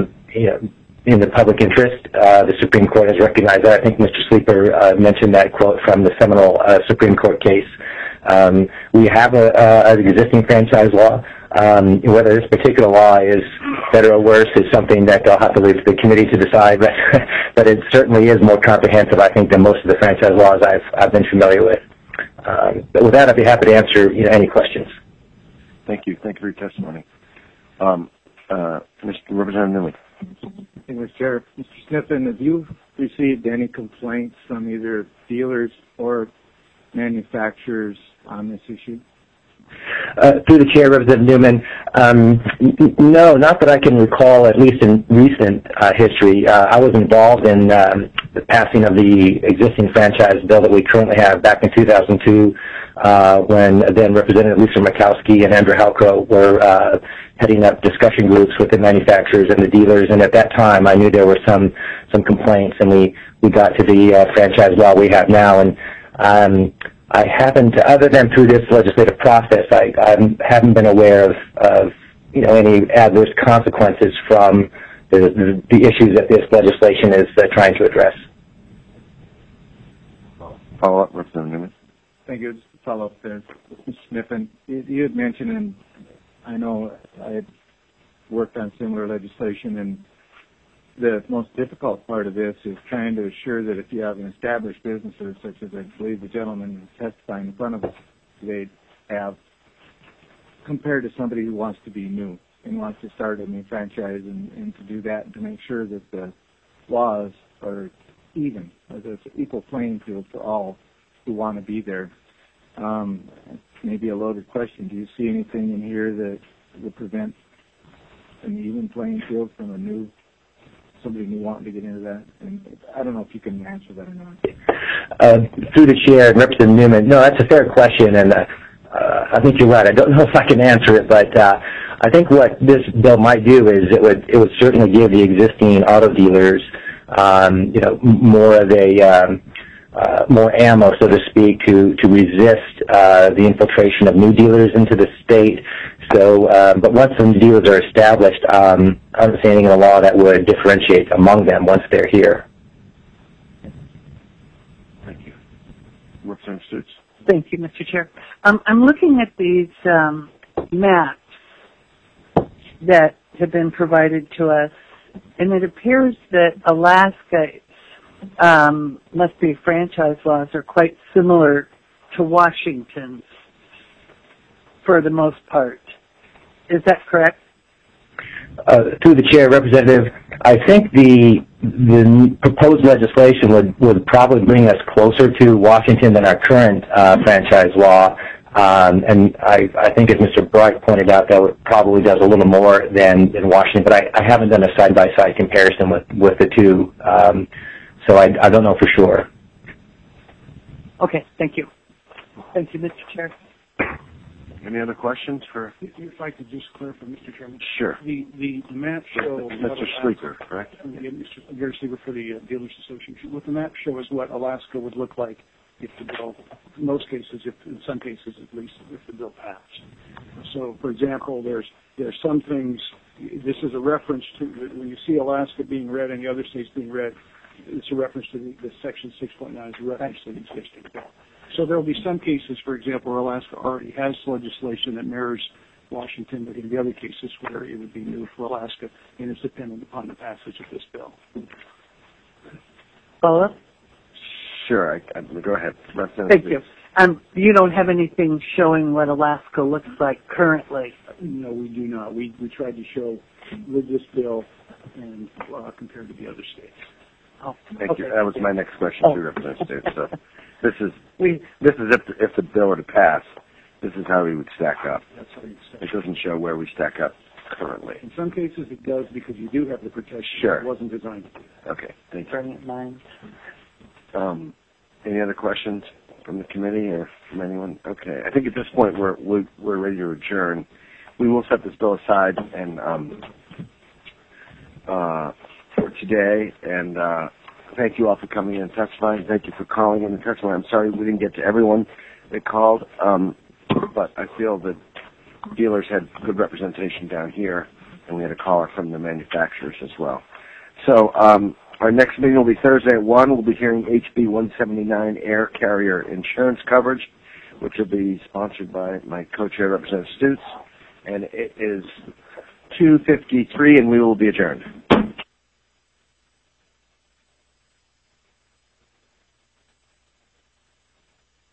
in the public interest. The Supreme Court has recognized that. I think Mr. Sleeper mentioned that quote from the seminal Supreme Court case. We have an existing franchise law. Whether this particular law is better or worse is something that I'll have to leave to the committee to decide, but it certainly is more comprehensive, I think, than most of the franchise laws I've been familiar with. But with that, I'd be happy to answer any questions. Thank you. Thank you for your testimony. Mr. Representative Newman. Thank you, Mr. Chair. Mr. Sniffen, have you received any complaints from either dealers or manufacturers on this issue? Through the chair, Representative Newman, no, not that I can recall, at least in recent history. I was involved in the passing of the existing franchise bill that we currently have back in 2002 when then Representative Lisa Murkowski and Andrew Halcro were heading up discussion groups with the manufacturers and the dealers, and at that time I knew there were some complaints, and we got to the franchise law we have now, and I haven't, other than through this legislative process, I haven't been aware of any adverse consequences from the issues that this legislation is trying to address. Follow up, Representative Newman. Thank you. Just to follow up there, Mr. Sniffen, you had mentioned, and I know I had worked on similar legislation, and the most difficult part of this is trying to assure that if you have an established businesses, such as I believe the gentleman testifying in front of us today have, compared to somebody who wants to be new and wants to start a new franchise, and to do that and to make sure that the laws are even, or there's an equal playing field for all who want to be there. Maybe a loaded question. Do you see anything in here that would prevent an even playing field from somebody new wanting to get into that? And I don't know if you can answer that or not. Through the chair, Representative Newman, no, that's a fair question, and I think you're right. I don't know if I can answer it, but I think what this bill might do is it would certainly give the existing auto dealers, more of a more ammo, so to speak, to resist the infiltration of new dealers into the state. So, but once some dealers are established, I don't see anything in the law that would differentiate among them once they're here. Thank you. Representative Stutz. Thank you, Mr. Chair. I'm looking at these maps that have been provided to us, and it appears that Alaska's must-be franchise laws are quite similar to Washington's for the most part. Is that correct? Through the chair, Representative, I think the the proposed legislation would probably bring us closer to Washington than our current franchise law. And I think, as Mr. Bright pointed out, that probably does a little more than Washington. But I haven't done a side-by-side comparison with the two, so I don't know for sure. Okay, thank you. Thank you, Mr. Chair. Any other questions for? If I could just clarify, Mr. Chairman. Sure. The map show. Mr. Sleeper, correct? Mr. Gary Sleeper for the Dealers Association. What the map show is what Alaska would look like if the bill, in most cases, in some cases at least, if the bill passed. So, for example, there's some things. This is a reference to when you see Alaska being red and the other states being red. It's a reference to the Section 6.9 is a reference to the existing bill. So there will be some cases, for example, where Alaska already has legislation that mirrors Washington, but in the other cases where it would be new for Alaska, and it's dependent upon the passage of this bill. Follow up? Sure. Go ahead. Thank you. You don't have anything showing what Alaska looks like currently? No, we do not. We tried to show with this bill and compared to the other states. Oh, thank you. Okay. That was my next question too, Representative. So this is if the bill were to pass, this is how we would stack up. That's how you stack. It doesn't show where we stack up currently. In some cases it does because you do have the protection. Sure. It wasn't designed to do that. Okay, thank you. Brilliant mind. Any other questions from the committee or from anyone? Okay, I think at this point we're ready to adjourn. We will set this bill aside and for today, and thank you all for coming in and testifying. Thank you for calling in and testifying. I'm sorry we didn't get to everyone that called, but I feel that dealers had good representation down here, and we had a caller from the manufacturers as well. So our next meeting will be Thursday at 1. We'll be hearing HB 179 air carrier insurance coverage, which will be sponsored by my co-chair, Representative Stutes, and it is 2:53, and we will be adjourned.